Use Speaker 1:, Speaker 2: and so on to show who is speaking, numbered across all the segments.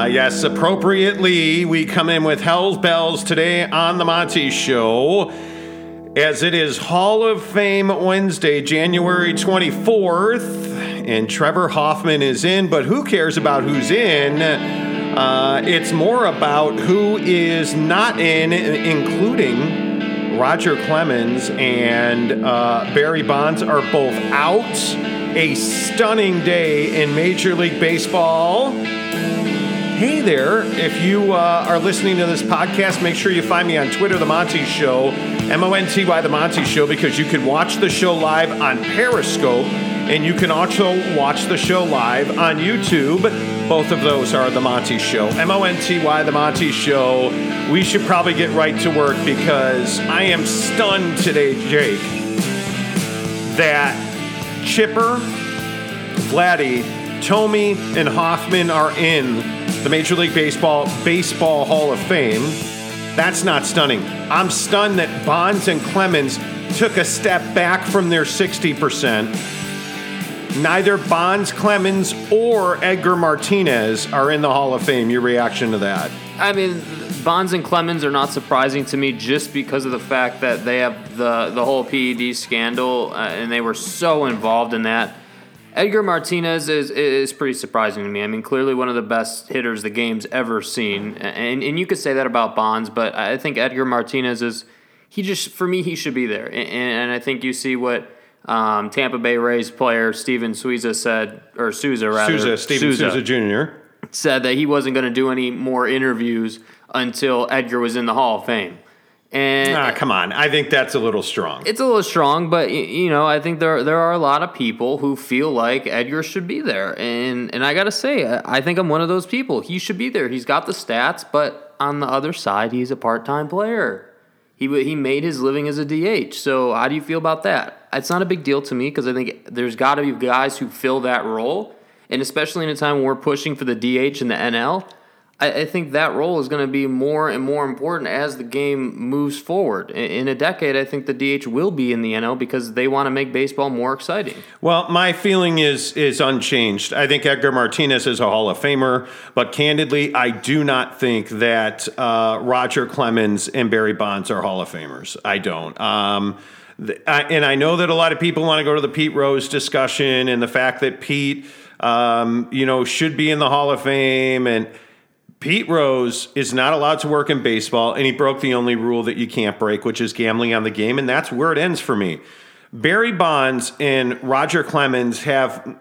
Speaker 1: Yes, appropriately, we come in with Hell's Bells today on The Monty Show, as it is Hall of Fame Wednesday, January 24th, and Trevor Hoffman is in, but who cares about who's in? It's more about who is not in, including Roger Clemens and Barry Bonds are both out. A stunning day in Major League Baseball. Hey there, if you are listening to this podcast, make sure you find me on Twitter, The Monty Show, MONTY, The Monty Show, because you can watch the show live on Periscope, and you can also watch the show live on YouTube. Both of those are The Monty Show, MONTY, The Monty Show. We should probably get right to work because I am stunned today, Jake, that Chipper, Vladdy, Thome, and Hoffman are in the Major League Baseball Hall of Fame. That's not stunning. I'm stunned that Bonds and Clemens took a step back from their 60%. Neither Bonds, Clemens, or Edgar Martinez are in the Hall of Fame. Your reaction to that?
Speaker 2: I mean, Bonds and Clemens are not surprising to me just because of the fact that they have the whole PED scandal, and they were so involved in that. Edgar Martinez is pretty surprising to me. I mean, clearly one of the best hitters the game's ever seen, and you could say that about Bonds, but I think Edgar Martinez for me, he should be there. And I think you see what Tampa Bay Rays player Steven Souza said, or Souza rather.
Speaker 1: Steven Souza Jr.
Speaker 2: said that he wasn't going to do any more interviews until Edgar was in the Hall of Fame. And
Speaker 1: come on. I think that's a little strong.
Speaker 2: It's a little strong, but I think there are a lot of people who feel like Edgar should be there. And I got to say, I think I'm one of those people. He should be there. He's got the stats, but on the other side, he's a part-time player. He made his living as a DH. So how do you feel about that? It's not a big deal to me because I think there's got to be guys who fill that role. And especially in a time when we're pushing for the DH and the NL, I think that role is going to be more and more important as the game moves forward. In a decade, I think the DH will be in the NL because they want to make baseball more exciting.
Speaker 1: Well, my feeling is unchanged. I think Edgar Martinez is a Hall of Famer, but candidly, I do not think that Roger Clemens and Barry Bonds are Hall of Famers. I don't. And I know that a lot of people want to go to the Pete Rose discussion and the fact that Pete, should be in the Hall of Fame, and Pete Rose is not allowed to work in baseball, and he broke the only rule that you can't break, which is gambling on the game, and that's where it ends for me. Barry Bonds and Roger Clemens have,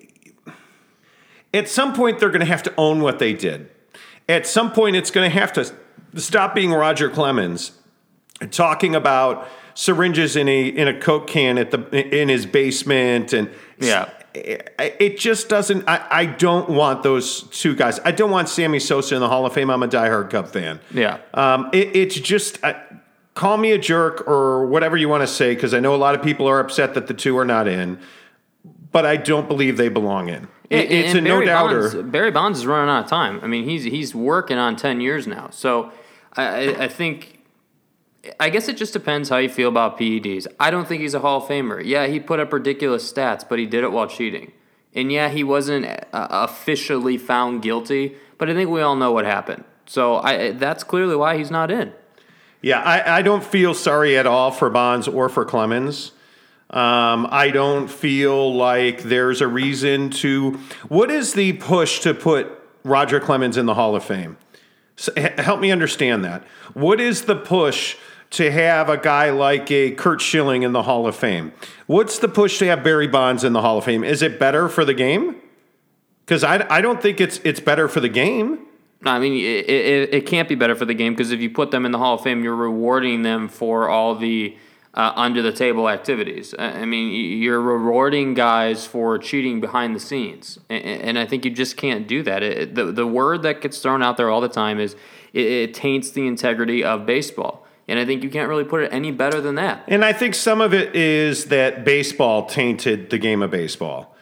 Speaker 1: at some point, they're going to have to own what they did. At some point, it's going to have to stop being Roger Clemens talking about syringes in a Coke can in his basement, and
Speaker 2: yeah.
Speaker 1: It just doesn't. I don't want those two guys. I don't want Sammy Sosa in the Hall of Fame. I'm a diehard Cub fan.
Speaker 2: Yeah.
Speaker 1: It's just call me a jerk or whatever you want to say, because I know a lot of people are upset that the two are not in, but I don't believe they belong in. It's a no-doubter.
Speaker 2: Barry Bonds is running out of time. I mean, he's working on 10 years now. So I think. I guess it just depends how you feel about PEDs. I don't think he's a Hall of Famer. Yeah, he put up ridiculous stats, but he did it while cheating. And yeah, he wasn't officially found guilty, but I think we all know what happened. So that's clearly why he's not in.
Speaker 1: Yeah, I don't feel sorry at all for Bonds or for Clemens. I don't feel like there's a reason to... What is the push to put Roger Clemens in the Hall of Fame? So, help me understand that. What is the push to have a guy like a Curt Schilling in the Hall of Fame? What's the push to have Barry Bonds in the Hall of Fame? Is it better for the game? Because I don't think it's better for the game.
Speaker 2: No, I mean, it can't be better for the game because if you put them in the Hall of Fame, you're rewarding them for all the under-the-table activities. I mean, you're rewarding guys for cheating behind the scenes, and I think you just can't do that. The word that gets thrown out there all the time is it taints the integrity of baseball. And I think you can't really put it any better than that.
Speaker 1: And I think some of it is that baseball tainted the game of baseball.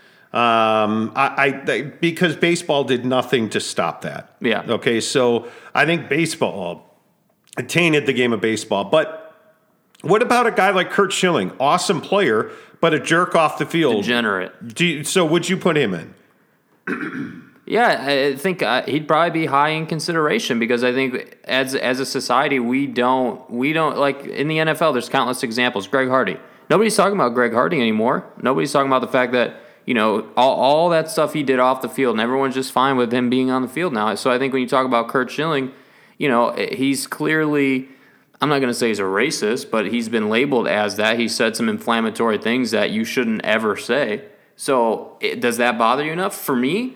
Speaker 1: Because baseball did nothing to stop that.
Speaker 2: Yeah.
Speaker 1: Okay, so I think baseball tainted the game of baseball. But what about a guy like Curt Schilling? Awesome player, but a jerk off the field.
Speaker 2: Degenerate.
Speaker 1: So would you put him in?
Speaker 2: Yeah, I think he'd probably be high in consideration because I think as a society we don't like in the NFL. There's countless examples. Greg Hardy. Nobody's talking about Greg Hardy anymore. Nobody's talking about the fact that all that stuff he did off the field, and everyone's just fine with him being on the field now. So I think when you talk about Curt Schilling, he's clearly. I'm not going to say he's a racist, but he's been labeled as that. He said some inflammatory things that you shouldn't ever say. So does that bother you enough? For me,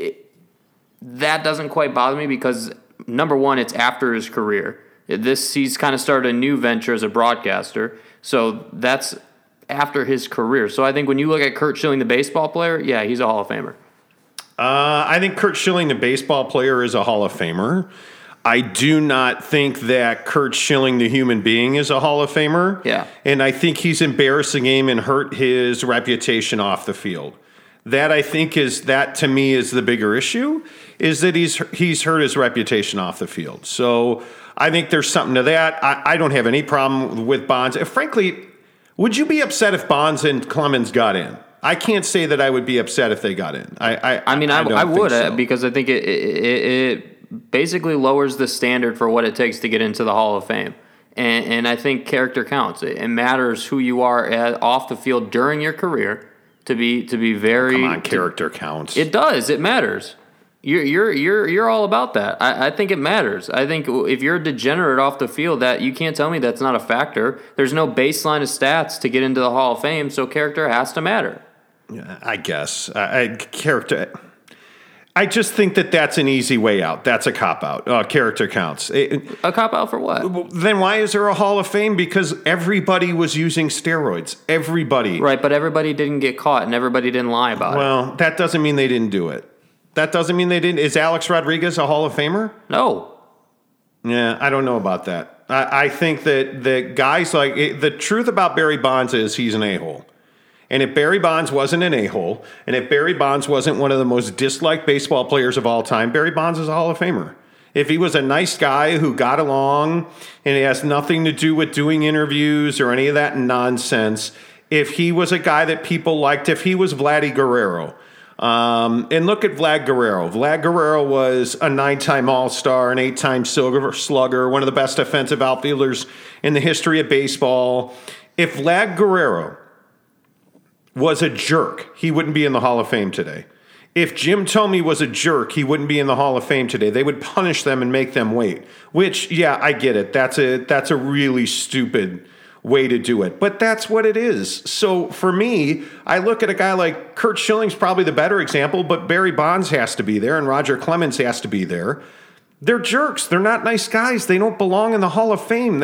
Speaker 2: that doesn't quite bother me because, number one, it's after his career. He's kind of started a new venture as a broadcaster, so that's after his career. So I think when you look at Curt Schilling, the baseball player, yeah, he's a Hall of Famer.
Speaker 1: I think Curt Schilling, the baseball player, is a Hall of Famer. I do not think that Curt Schilling, the human being, is a Hall of Famer.
Speaker 2: Yeah.
Speaker 1: And I think he's embarrassing him and hurt his reputation off the field. That, I think, to me, is the bigger issue, is that he's hurt his reputation off the field. So I think there's something to that. I don't have any problem with Bonds. Frankly, would you be upset if Bonds and Clemens got in? I can't say that I would be upset if they got in.
Speaker 2: I would so. Because I think it basically lowers the standard for what it takes to get into the Hall of Fame. And I think character counts. It matters who you are off the field during your career to be very.
Speaker 1: Come on, character counts.
Speaker 2: It does. It matters. You're all about that. I think it matters. I think if you're a degenerate off the field, that you can't tell me that's not a factor. There's no baseline of stats to get into the Hall of Fame, so character has to matter.
Speaker 1: Yeah, I guess character. I just think that's an easy way out. That's a cop-out. Character counts.
Speaker 2: A cop-out for what?
Speaker 1: Then why is there a Hall of Fame? Because everybody was using steroids. Everybody.
Speaker 2: Right, but everybody didn't get caught and everybody didn't lie about it.
Speaker 1: Well, that doesn't mean they didn't do it. That doesn't mean they didn't. Is Alex Rodriguez a Hall of Famer?
Speaker 2: No.
Speaker 1: Yeah, I don't know about that. I think that guys like the truth about Barry Bonds is he's an a-hole. And if Barry Bonds wasn't an a-hole, and if Barry Bonds wasn't one of the most disliked baseball players of all time, Barry Bonds is a Hall of Famer. If he was a nice guy who got along and it has nothing to do with doing interviews or any of that nonsense, if he was a guy that people liked, if he was Vladdy Guerrero, and look at Vlad Guerrero. Vlad Guerrero was a 9-time All-Star, an 8-time Silver Slugger, one of the best offensive outfielders in the history of baseball. If Vlad Guerrero was a jerk, he wouldn't be in the Hall of Fame today. If Jim Thome was a jerk, he wouldn't be in the Hall of Fame today. They would punish them and make them wait. Which, yeah, I get it. That's a really stupid way to do it. But that's what it is. So for me, I look at a guy like Curt Schilling's probably the better example, but Barry Bonds has to be there and Roger Clemens has to be there. They're jerks. They're not nice guys. They don't belong in the Hall of Fame.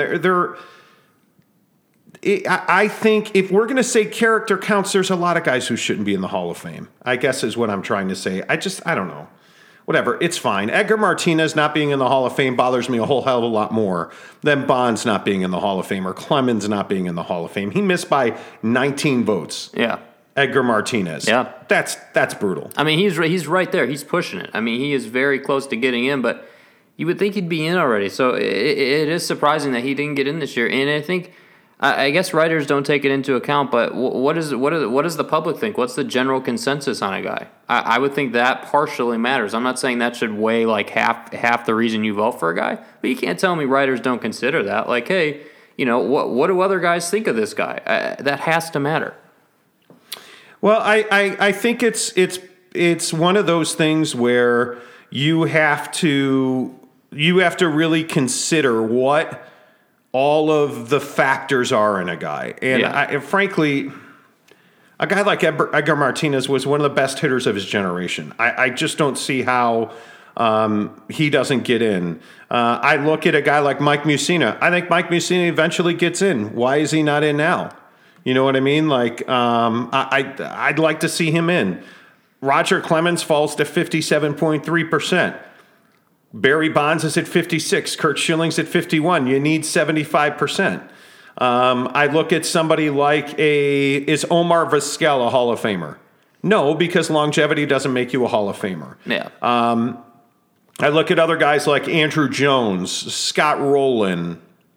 Speaker 1: I think if we're going to say character counts, there's a lot of guys who shouldn't be in the Hall of Fame, I guess is what I'm trying to say. I don't know. Whatever, it's fine. Edgar Martinez not being in the Hall of Fame bothers me a whole hell of a lot more than Bonds not being in the Hall of Fame or Clemens not being in the Hall of Fame. He missed by 19 votes.
Speaker 2: Yeah.
Speaker 1: Edgar Martinez.
Speaker 2: Yeah.
Speaker 1: That's brutal.
Speaker 2: I mean, he's right there. He's pushing it. I mean, he is very close to getting in, but you would think he'd be in already. So it is surprising that he didn't get in this year. And I think I guess writers don't take it into account, but what does the public think? What's the general consensus on a guy? I would think that partially matters. I'm not saying that should weigh like half the reason you vote for a guy, but you can't tell me writers don't consider that. Like, hey, what do other guys think of this guy? That has to matter.
Speaker 1: Well, I think it's one of those things where you have to really consider what all of the factors are in a guy. And frankly, a guy like Edgar Martinez was one of the best hitters of his generation. I just don't see how he doesn't get in. I look at a guy like Mike Mussina. I think Mike Mussina eventually gets in. Why is he not in now? You know what I mean? Like, I'd like to see him in. Roger Clemens falls to 57.3%. Barry Bonds is at 56. Curt Schilling's at 51. You need 75%. I look at somebody like is Omar Vizquel a Hall of Famer? No, because longevity doesn't make you a Hall of Famer.
Speaker 2: Yeah.
Speaker 1: I look at other guys like Andruw Jones, Scott Rowland,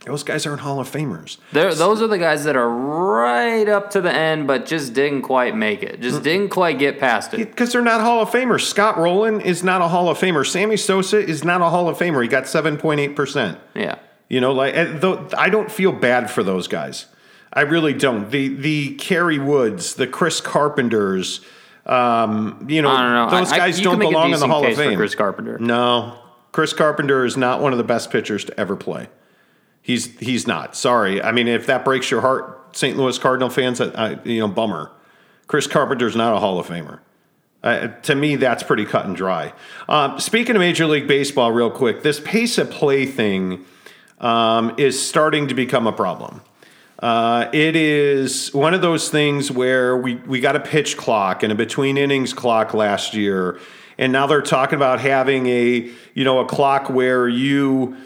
Speaker 1: Those guys aren't Hall of Famers.
Speaker 2: Those are the guys that are right up to the end, but just didn't quite make it. Just didn't quite get past it.
Speaker 1: Because they're not Hall of Famers. Scott Rowland is not a Hall of Famer. Sammy Sosa is not a Hall of Famer. He got 7.8%.
Speaker 2: Yeah.
Speaker 1: You know, I don't feel bad for those guys. I really don't. The Kerry Woods, the Chris Carpenters,
Speaker 2: I don't know.
Speaker 1: Those guys don't belong in the Hall of Fame.
Speaker 2: Chris Carpenter.
Speaker 1: No, Chris Carpenter is not one of the best pitchers to ever play. He's not. Sorry. I mean, if that breaks your heart, St. Louis Cardinal fans, bummer. Chris Carpenter's not a Hall of Famer. To me, that's pretty cut and dry. Speaking of Major League Baseball, real quick, this pace of play thing is starting to become a problem. It is one of those things where we got a pitch clock and a between innings clock last year, and now they're talking about having a clock where you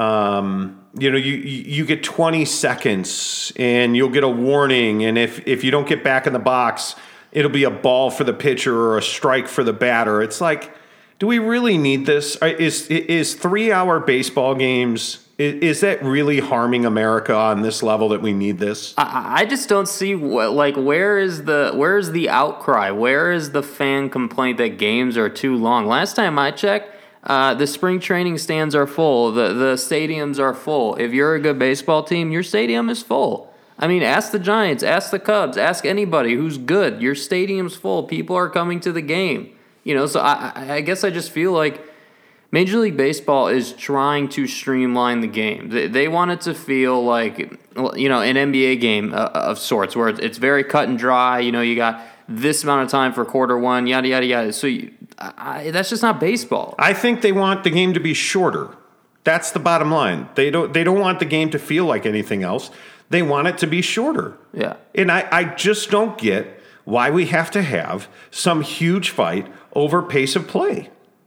Speaker 1: get 20 seconds and you'll get a warning, and if you don't get back in the box, it'll be a ball for the pitcher or a strike for the batter. It's like, do we really need this? Is 3-hour baseball games? Is that really harming America on this level that we need this?
Speaker 2: I just don't see where is the outcry? Where is the fan complaint that games are too long? Last time I checked, the spring training stands are full. The stadiums are full. If you're a good baseball team, your stadium is full. I mean, ask the Giants, ask the Cubs, ask anybody who's good. Your stadium's full. People are coming to the game. So I guess I just feel like Major League Baseball is trying to streamline the game. They want it to feel like, an NBA game of sorts, where it's very cut and dry. You got this amount of time for quarter one, yada, yada, yada. So that's just not baseball.
Speaker 1: I think they want the game to be shorter. That's the bottom line. They don't want the game to feel like anything else. They want it to be shorter.
Speaker 2: Yeah.
Speaker 1: And I just don't get why we have to have some huge fight over pace of play.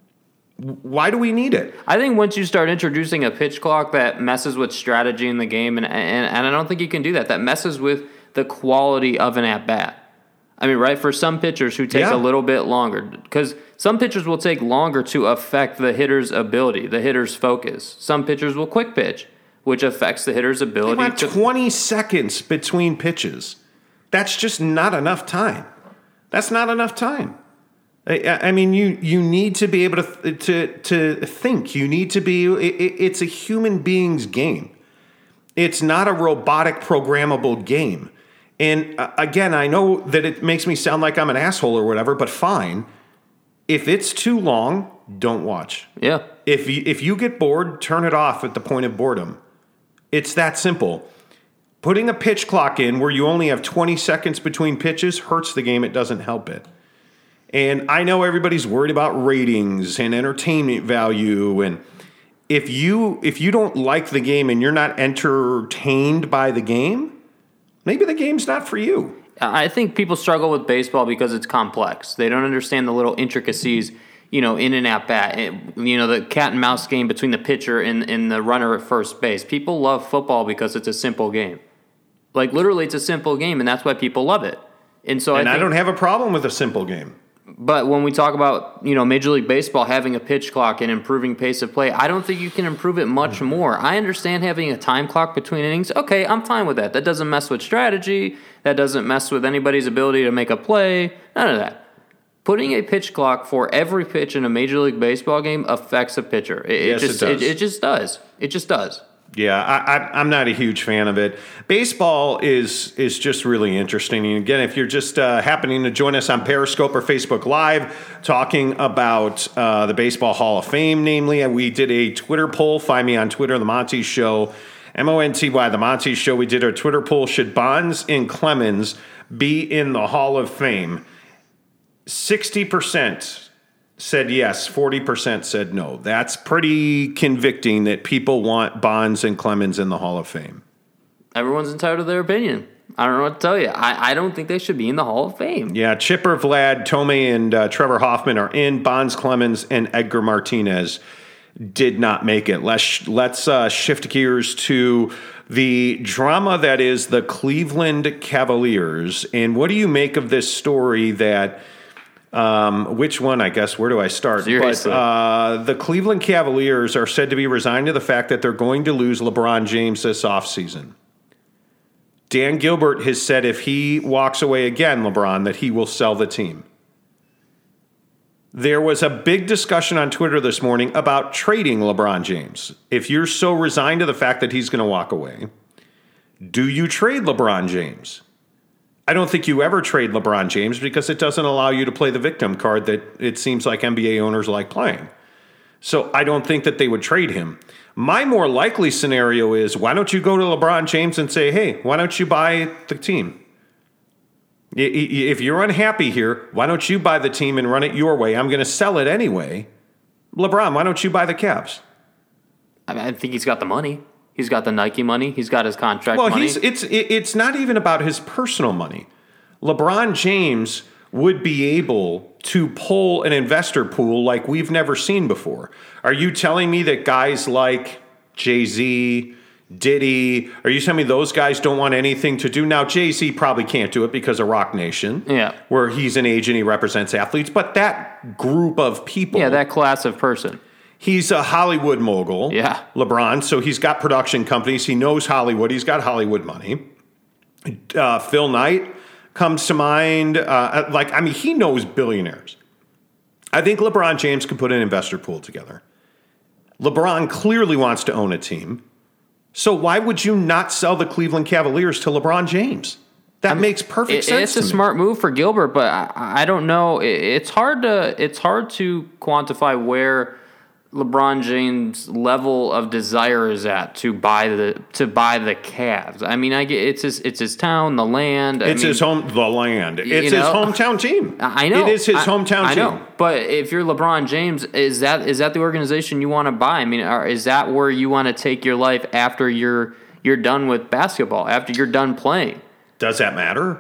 Speaker 1: Why do we need it?
Speaker 2: I think once you start introducing a pitch clock that messes with strategy in the game, and I don't think you can do that. That messes with the quality of an at-bat. I mean, right, for some pitchers who take a little bit longer, because some pitchers will take longer to affect the hitter's ability, the hitter's focus. Some pitchers will quick pitch, which affects the hitter's ability.
Speaker 1: They want 20 seconds between pitches. That's just not enough time. That's not enough time. I mean, you need to be able to think. You need to be. It's a human being's game. It's not a robotic programmable game. And again, I know that it makes me sound like I'm an asshole or whatever, but fine. If it's too long, don't watch.
Speaker 2: Yeah.
Speaker 1: If you get bored, turn it off at the point of boredom. It's that simple. Putting a pitch clock in where you only have 20 seconds between pitches hurts the game. It doesn't help it. And I know everybody's worried about ratings and entertainment value. And if you don't like the game and you're not entertained by the game, maybe the game's not for you.
Speaker 2: I think people struggle with baseball because it's complex. They don't understand the little intricacies, in and at bat. The cat and mouse game between the pitcher and the runner at first base. People love football because it's a simple game. Like, literally, it's a simple game, and that's why people love it. And I
Speaker 1: don't have a problem with a simple game.
Speaker 2: But when we talk about, Major League Baseball having a pitch clock and improving pace of play, I don't think you can improve it much more. I understand having a time clock between innings. Okay, I'm fine with that. That doesn't mess with strategy. That doesn't mess with anybody's ability to make a play. None of that. Putting a pitch clock for every pitch in a Major League Baseball game affects a pitcher. It just does. It just does. It just does.
Speaker 1: Yeah, I'm not a huge fan of it. Baseball is just really interesting. And again, if you're just happening to join us on Periscope or Facebook Live talking about the Baseball Hall of Fame, namely, we did a Twitter poll. Find me on Twitter, The Monty Show, MONTY, The Monty Show. We did our Twitter poll. Should Bonds and Clemens be in the Hall of Fame? 60% said yes, 40% said no. That's pretty convicting that people want Bonds and Clemens in the Hall of Fame.
Speaker 2: Everyone's entitled to their opinion. I don't know what to tell you. I don't think they should be in the Hall of Fame.
Speaker 1: Yeah, Chipper, Vlad, Tomei, and Trevor Hoffman are in. Bonds, Clemens, and Edgar Martinez did not make it. Let's shift gears to the drama that is the Cleveland Cavaliers. And what do you make of this story that Which one, I guess, where do I start?
Speaker 2: Seriously.
Speaker 1: But the Cleveland Cavaliers are said to be resigned to the fact that they're going to lose LeBron James this offseason. Dan Gilbert has said if he walks away again, LeBron, that he will sell the team. There was a big discussion on Twitter this morning about trading LeBron James. If you're so resigned to the fact that he's going to walk away, do you trade LeBron James? I don't think you ever trade LeBron James because it doesn't allow you to play the victim card that it seems like NBA owners like playing. So I don't think that they would trade him. My more likely scenario is, why don't you go to LeBron James and say, hey, why don't you buy the team? If you're unhappy here, why don't you buy the team and run it your way? I'm going to sell it anyway. LeBron, why don't you buy the Cavs?
Speaker 2: I think he's got the money. He's got the Nike money. He's got his contract money.
Speaker 1: Well, it's not even about his personal money. LeBron James would be able to pull an investor pool like we've never seen before. Are you telling me that guys like Jay-Z, Diddy, are you telling me those guys don't want anything to do? Now, Jay-Z probably can't do it because of Rock Nation, where he's an agent, he represents athletes, but that group of people.
Speaker 2: Yeah, that class of person.
Speaker 1: He's a Hollywood mogul, LeBron, so he's got production companies. He knows Hollywood. He's got Hollywood money. Phil Knight comes to mind. He knows billionaires. I think LeBron James can put an investor pool together. LeBron clearly wants to own a team. So why would you not sell the Cleveland Cavaliers to LeBron James? That makes perfect sense.
Speaker 2: It's a smart move for Gilbert, but I don't know. It's hard to quantify where LeBron James' level of desire is at to buy the Cavs. I mean, it's his town, the land.
Speaker 1: It's his hometown team.
Speaker 2: I know
Speaker 1: it is his hometown team.
Speaker 2: I know, but if you're LeBron James, is that the organization you want to buy? I mean, is that where you want to take your life after you're done with basketball, after you're done playing? Does
Speaker 1: that matter?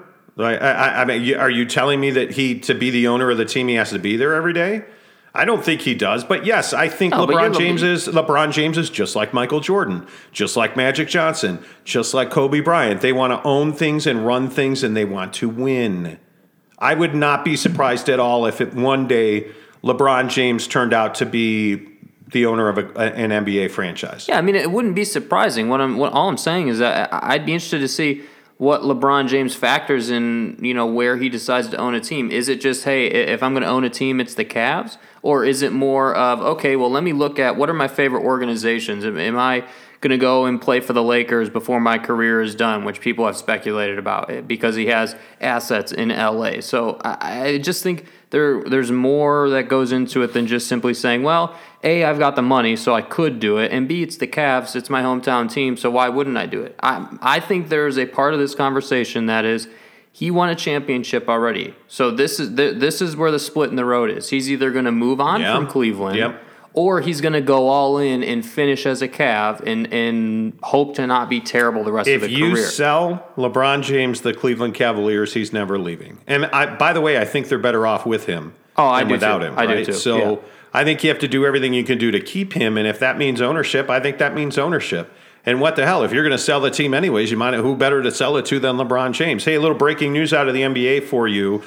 Speaker 1: I mean, are you telling me that to be the owner of the team, he has to be there every day? I don't think he does, but yes, I think LeBron James is just like Michael Jordan, just like Magic Johnson, just like Kobe Bryant. They want to own things and run things, and they want to win. I would not be surprised at all if one day LeBron James turned out to be the owner of an NBA franchise.
Speaker 2: Yeah, I mean, it wouldn't be surprising. All I'm saying is that I'd be interested to see what LeBron James factors in, where he decides to own a team. Is it just, hey, if I'm going to own a team, it's the Cavs? Or is it more of, okay, well, let me look at what are my favorite organizations? Am I going to go and play for the Lakers before my career is done, which people have speculated about it because he has assets in L.A. So I just think there's more that goes into it than just simply saying, well, A, I've got the money, so I could do it, and B, it's the Cavs, it's my hometown team, so why wouldn't I do it? I think there's a part of this conversation that is he won a championship already. So this is where the split in the road is. He's either going to move on from Cleveland or he's going to go all in and finish as a Cav and hope to not be terrible the rest of his career.
Speaker 1: If you sell LeBron James the Cleveland Cavaliers, he's never leaving. And by the way, I think they're better off with him than without him.
Speaker 2: I do too.
Speaker 1: So I think you have to do everything you can do to keep him. And if that means ownership, I think that means ownership. And what the hell? If you're going to sell the team anyways, who better to sell it to than LeBron James? Hey, a little breaking news out of the NBA for you.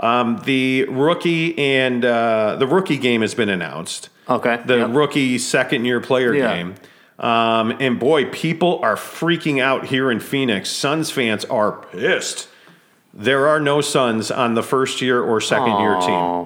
Speaker 1: The rookie game has been announced.
Speaker 2: Okay.
Speaker 1: The rookie second-year player game. And boy, people are freaking out here in Phoenix. Suns fans are pissed. There are no Suns on the first-year or second-year team.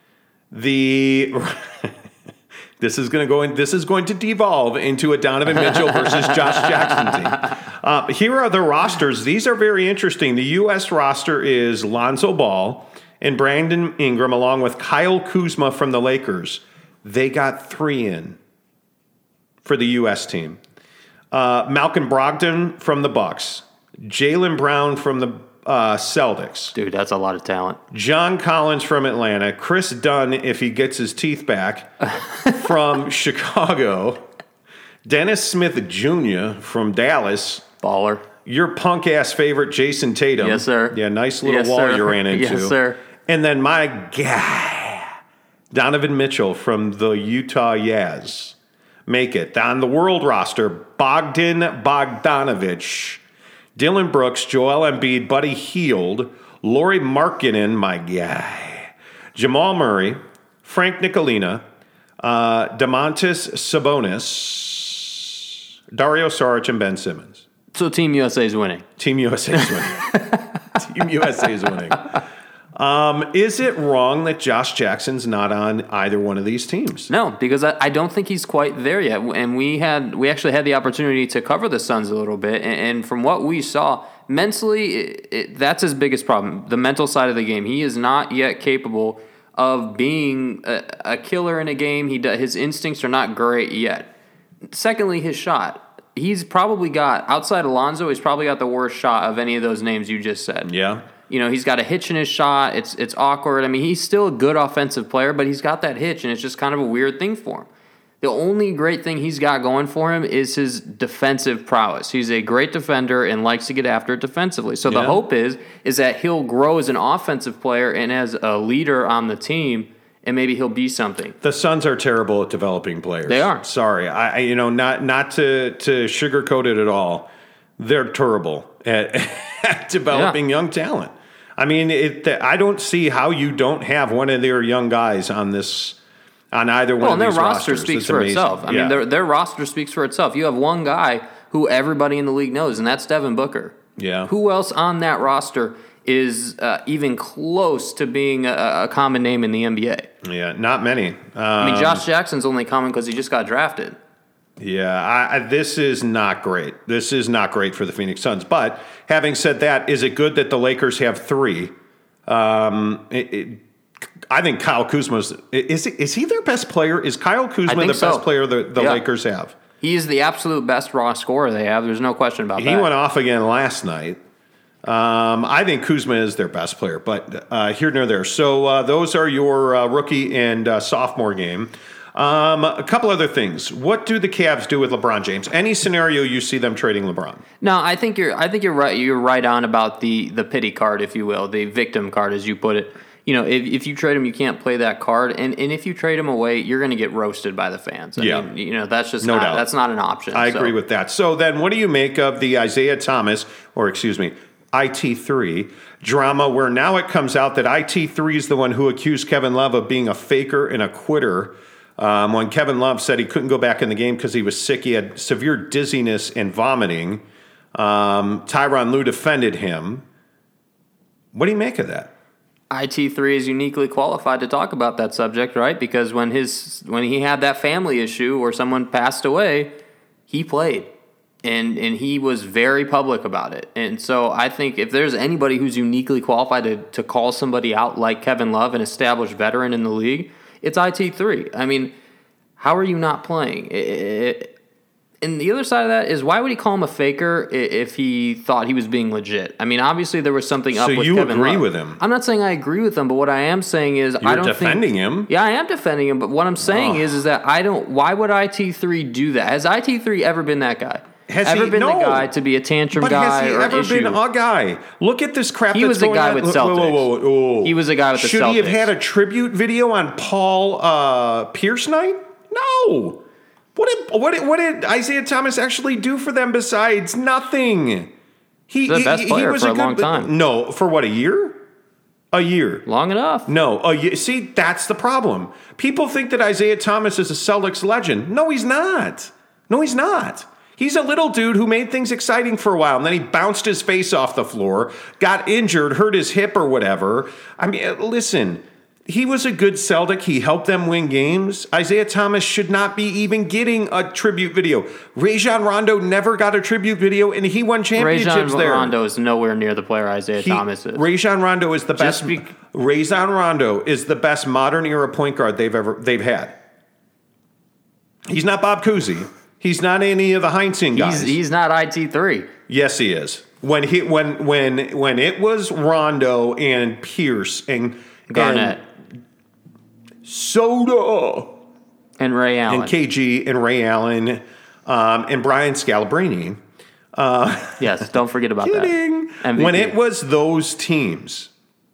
Speaker 1: This is going to devolve into a Donovan Mitchell versus Josh Jackson team. Here are the rosters. These are very interesting. The U.S. roster is Lonzo Ball and Brandon Ingram, along with Kyle Kuzma from the Lakers. They got 3 in for the U.S. team. Malcolm Brogdon from the Bucks. Jaylen Brown from the Celtics.
Speaker 2: Dude, that's a lot of talent.
Speaker 1: John Collins from Atlanta. Chris Dunn, if he gets his teeth back, from Chicago. Dennis Smith Jr. from Dallas.
Speaker 2: Baller.
Speaker 1: Your punk-ass favorite, Jason Tatum.
Speaker 2: Yes, sir.
Speaker 1: Yeah, nice little wall you ran into.
Speaker 2: Yes, sir.
Speaker 1: And then my guy, Donovan Mitchell from the Utah Jazz. Make it. On the world roster, Bogdan Bogdanović, Dylan Brooks, Joel Embiid, Buddy Hield, Lauri Markkanen, my guy, Jamal Murray, Frank Nicolina, Domantas Sabonis, Dario Saric, and Ben Simmons.
Speaker 2: So Team USA is winning.
Speaker 1: Team USA is winning. Team USA is winning. Is it wrong that Josh Jackson's not on either one of these teams?
Speaker 2: No, because I don't think he's quite there yet. And we actually had the opportunity to cover the Suns a little bit. And from what we saw, mentally, that's his biggest problem, the mental side of the game. He is not yet capable of being a killer in a game. His instincts are not great yet. Secondly, his shot. He's probably got, outside Alonzo, he's probably got the worst shot of any of those names you just said.
Speaker 1: Yeah.
Speaker 2: You know, he's got a hitch in his shot. It's awkward. I mean, he's still a good offensive player, but he's got that hitch, and it's just kind of a weird thing for him. The only great thing he's got going for him is his defensive prowess. He's a great defender and likes to get after it defensively. So the hope is that he'll grow as an offensive player and as a leader on the team, and maybe he'll be something.
Speaker 1: The Suns are terrible at developing players.
Speaker 2: They are.
Speaker 1: Sorry, not to sugarcoat it at all. They're terrible at developing young talent. I mean, I don't see how you don't have one of their young guys on either one of these rosters. Well, their roster
Speaker 2: speaks for itself. I mean, their roster speaks for itself. You have one guy who everybody in the league knows, and that's Devin Booker.
Speaker 1: Yeah.
Speaker 2: Who else on that roster is even close to being a common name in the NBA?
Speaker 1: Yeah, not many.
Speaker 2: I mean, Josh Jackson's only common because he just got drafted.
Speaker 1: Yeah, this is not great. This is not great for the Phoenix Suns. But having said that, is it good that the Lakers have three? I think Kyle Kuzma is he their best player? Is Kyle Kuzma the best player the Lakers have?
Speaker 2: He is the absolute best raw scorer they have. There's no question about that.
Speaker 1: He went off again last night. I think Kuzma is their best player, but here nor there. So those are your rookie and sophomore game. A couple other things. What do the Cavs do with LeBron James? Any scenario you see them trading LeBron?
Speaker 2: No, I think you're right. You're right on about the pity card, if you will, the victim card, as you put it. You know, if you trade him, you can't play that card, and if you trade him away, you're going to get roasted by the fans. I mean, you know, that's just
Speaker 1: no doubt.
Speaker 2: That's not an option.
Speaker 1: I agree with that. So then, what do you make of the Isaiah Thomas, IT3 drama, where now it comes out that IT3 is the one who accused Kevin Love of being a faker and a quitter? When Kevin Love said he couldn't go back in the game because he was sick, he had severe dizziness and vomiting. Tyronn Lue defended him. What do you make of that?
Speaker 2: IT3 is uniquely qualified to talk about that subject, right? Because when he had that family issue where someone passed away, he played. And he was very public about it. And so I think if there's anybody who's uniquely qualified to call somebody out like Kevin Love, an established veteran in the league, it's IT3. I mean, how are you not playing? And the other side of that is, why would he call him a faker if he thought he was being legit? I mean, obviously there was something up with Kevin Love. So you agree
Speaker 1: with him?
Speaker 2: I'm not saying I agree with him, but what I am saying is
Speaker 1: You're defending him.
Speaker 2: Yeah, I am defending him, but what I'm saying is that why would IT3 do that? Has IT3 ever been that guy? Has he ever been the guy to be a tantrum guy or an issue?
Speaker 1: Has he ever been a guy? Look at this crap
Speaker 2: he
Speaker 1: that's
Speaker 2: was
Speaker 1: going on.
Speaker 2: He was a guy with Celtics.
Speaker 1: Whoa.
Speaker 2: He was a guy with the Celtics.
Speaker 1: Should he have had a tribute video on Paul Pierce night? No. What did Isaiah Thomas actually do for them besides nothing?
Speaker 2: He's the best player for a long time.
Speaker 1: No, for what, a year? A year.
Speaker 2: Long enough.
Speaker 1: No, a year. See, that's the problem. People think that Isaiah Thomas is a Celtics legend. No, he's not. He's a little dude who made things exciting for a while, and then he bounced his face off the floor, got injured, hurt his hip or whatever. I mean, listen, he was a good Celtic. He helped them win games. Isaiah Thomas should not be even getting a tribute video. Rajon Rondo never got a tribute video, and he won championships there.
Speaker 2: Rajon Rondo is nowhere near the player Isaiah Thomas is.
Speaker 1: Rajon Rondo is the best. Rajon Rondo is the best modern era point guard they've had. He's not Bob Cousy. He's not any of the Heinsohn guys.
Speaker 2: He's not IT3.
Speaker 1: Yes, he is. When it was Rondo and Pierce and
Speaker 2: Garnett,
Speaker 1: and Soda
Speaker 2: and Ray Allen
Speaker 1: and KG and Ray Allen and Brian Scalabrine.
Speaker 2: Yes, don't forget about that. MVP.
Speaker 1: When it was those teams,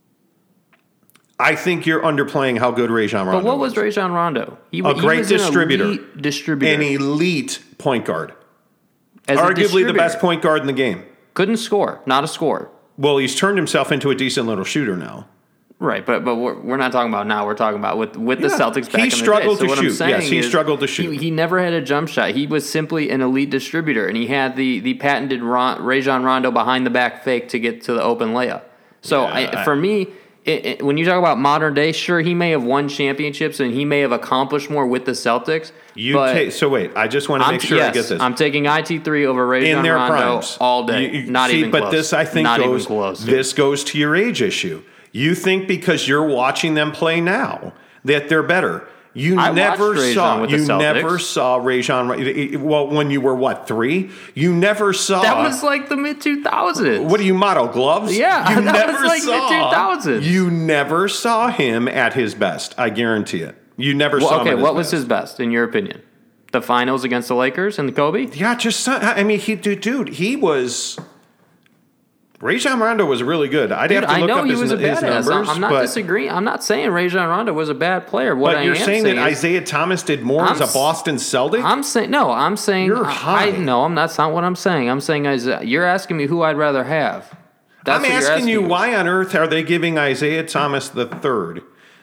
Speaker 1: I think you're underplaying how good Rajon Rondo was.
Speaker 2: But what was Rajon Rondo?
Speaker 1: He was
Speaker 2: distributor.
Speaker 1: An elite point guard. Arguably the best point guard in the game.
Speaker 2: Couldn't score. Not a scorer.
Speaker 1: Well, he's turned himself into a decent little shooter now.
Speaker 2: Right, but we're not talking about now. We're talking about with the Celtics back in the day.
Speaker 1: He struggled to
Speaker 2: what
Speaker 1: shoot.
Speaker 2: I'm saying
Speaker 1: Yes, he
Speaker 2: is
Speaker 1: struggled to shoot.
Speaker 2: He never had a jump shot. He was simply an elite distributor, and he had the patented Rajon Rondo behind the back fake to get to the open layup. So for me, when you talk about modern day, sure, he may have won championships and he may have accomplished more with the Celtics.
Speaker 1: So wait, I just want to make sure I get this.
Speaker 2: I'm taking IT3 over Rajon Rondo
Speaker 1: primes.
Speaker 2: all day. Not even close.
Speaker 1: But this, I think, this goes to your age issue. You think because you're watching them play now that they're better. You never saw Rajon. Well, when you were what, 3? You never saw.
Speaker 2: That was like the mid 2000s.
Speaker 1: What do you model, gloves?
Speaker 2: Yeah, that was like mid 2000s.
Speaker 1: You never saw him at his best. I guarantee it. You never saw him.
Speaker 2: Okay,
Speaker 1: at his
Speaker 2: what
Speaker 1: best.
Speaker 2: was his best in your opinion? The finals against the Lakers and the Kobe?
Speaker 1: Yeah, he was. Rajon Rondo was really good. I'd have to look up his numbers.
Speaker 2: I'm not disagreeing. I'm not saying Rajon Rondo was a bad player.
Speaker 1: But you're saying that Isaiah Thomas did more as a Boston Celtic?
Speaker 2: I'm saying
Speaker 1: you're high.
Speaker 2: That's not what I'm saying. I'm saying you're asking me who I'd rather have.
Speaker 1: I'm asking you why on earth are they giving Isaiah Thomas III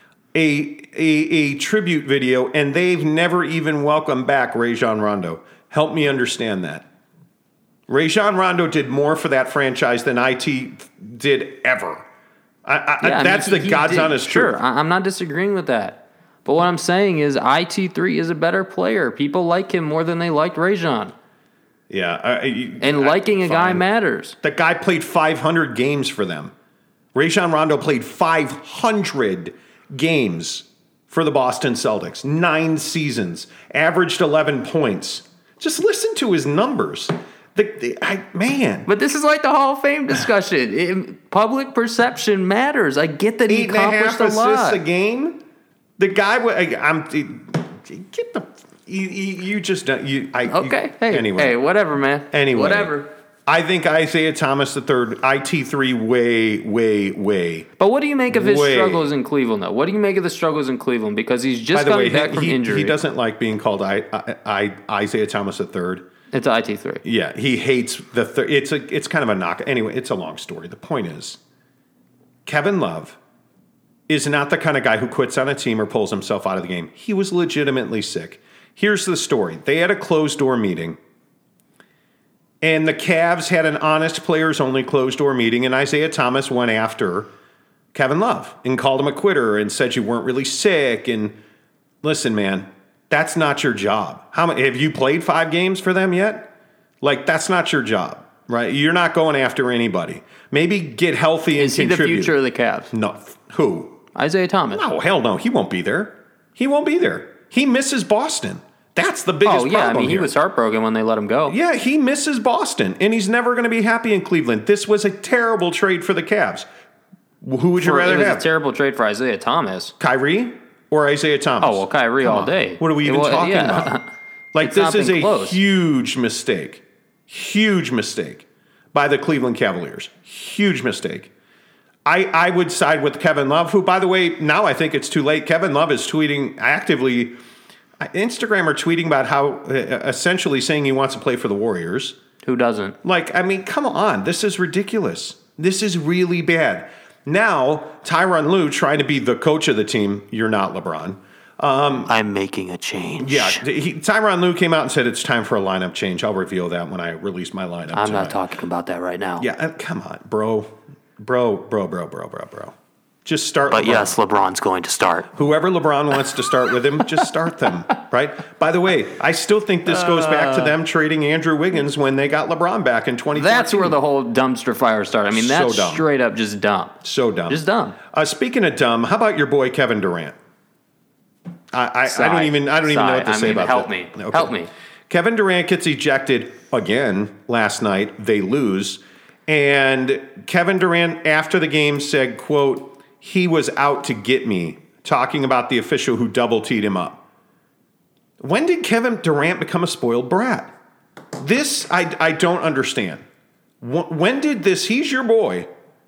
Speaker 1: a tribute video and they've never even welcomed back Rajon Rondo? Help me understand that. Rajon Rondo did more for that franchise than IT did ever. That's the God's honest truth.
Speaker 2: Sure, I'm not disagreeing with that. But what I'm saying is IT3 is a better player. People like him more than they liked Rajon.
Speaker 1: Yeah.
Speaker 2: Liking a guy matters.
Speaker 1: The guy played 500 games for them. Rajon Rondo played 500 games for the Boston Celtics. 9 seasons. Averaged 11 points. Just listen to his numbers. Man.
Speaker 2: But this is like the Hall of Fame discussion. Public perception matters. I get that he accomplished a lot.
Speaker 1: 8.5 assists a game? The guy,
Speaker 2: Hey, whatever, man.
Speaker 1: Anyway.
Speaker 2: Whatever.
Speaker 1: I think Isaiah Thomas III, IT3, way.
Speaker 2: But what do you make of his struggles in Cleveland, though? What do you make of the struggles in Cleveland? Because he's just coming back from injury.
Speaker 1: He doesn't like being called Isaiah Thomas III.
Speaker 2: It's IT3.
Speaker 1: Yeah, he hates the third. It's kind of a knock. Anyway, it's a long story. The point is, Kevin Love is not the kind of guy who quits on a team or pulls himself out of the game. He was legitimately sick. Here's the story. They had a closed-door meeting, and the Cavs had an honest players-only closed-door meeting, and Isaiah Thomas went after Kevin Love and called him a quitter and said you weren't really sick. And listen, man, that's not your job. Have you played 5 games for them yet? Like, that's not your job, right? You're not going after anybody. Maybe get healthy and contribute.
Speaker 2: Is he the future of the Cavs?
Speaker 1: No. Who?
Speaker 2: Isaiah Thomas.
Speaker 1: No, hell no. He won't be there. He misses Boston. That's the biggest problem.
Speaker 2: I mean, he was heartbroken when they let him go.
Speaker 1: Yeah, he misses Boston, and he's never going to be happy in Cleveland. This was a terrible trade for the Cavs. Who would you rather have?
Speaker 2: It was a terrible trade for Isaiah Thomas.
Speaker 1: Kyrie or Isaiah Thomas?
Speaker 2: Oh, well, Kyrie all day.
Speaker 1: What are we even talking about? Like, this is a huge mistake. Huge mistake by the Cleveland Cavaliers. Huge mistake. I would side with Kevin Love, who, by the way, now I think it's too late. Kevin Love is tweeting actively. Instagram are tweeting about how essentially saying he wants to play for the Warriors.
Speaker 2: Who doesn't?
Speaker 1: Like, I mean, come on. This is ridiculous. This is really bad. Now, Tyronn Lue trying to be the coach of the team. You're not, LeBron.
Speaker 2: I'm making a change.
Speaker 1: Yeah, Tyronn Lue came out and said it's time for a lineup change. I'll reveal that when I release my lineup.
Speaker 2: I'm not talking about that right now.
Speaker 1: Yeah, come on, bro. Just start.
Speaker 2: But LeBron. Yes, LeBron's going to start.
Speaker 1: Whoever LeBron wants to start with him, just start them, right? By the way, I still think this goes back to them trading Andrew Wiggins when they got LeBron back in 2014.
Speaker 2: That's where the whole dumpster fire started. I mean, that's so straight up just dumb.
Speaker 1: So dumb.
Speaker 2: Just dumb.
Speaker 1: Speaking of dumb, how about your boy Kevin Durant? I don't even know what to say about that.
Speaker 2: Help me. Okay. Help me.
Speaker 1: Kevin Durant gets ejected again last night. They lose. And Kevin Durant, after the game, said, quote, he was out to get me, talking about the official who double-teed him up. When did Kevin Durant become a spoiled brat? This, I don't understand. When did this, he's your boy.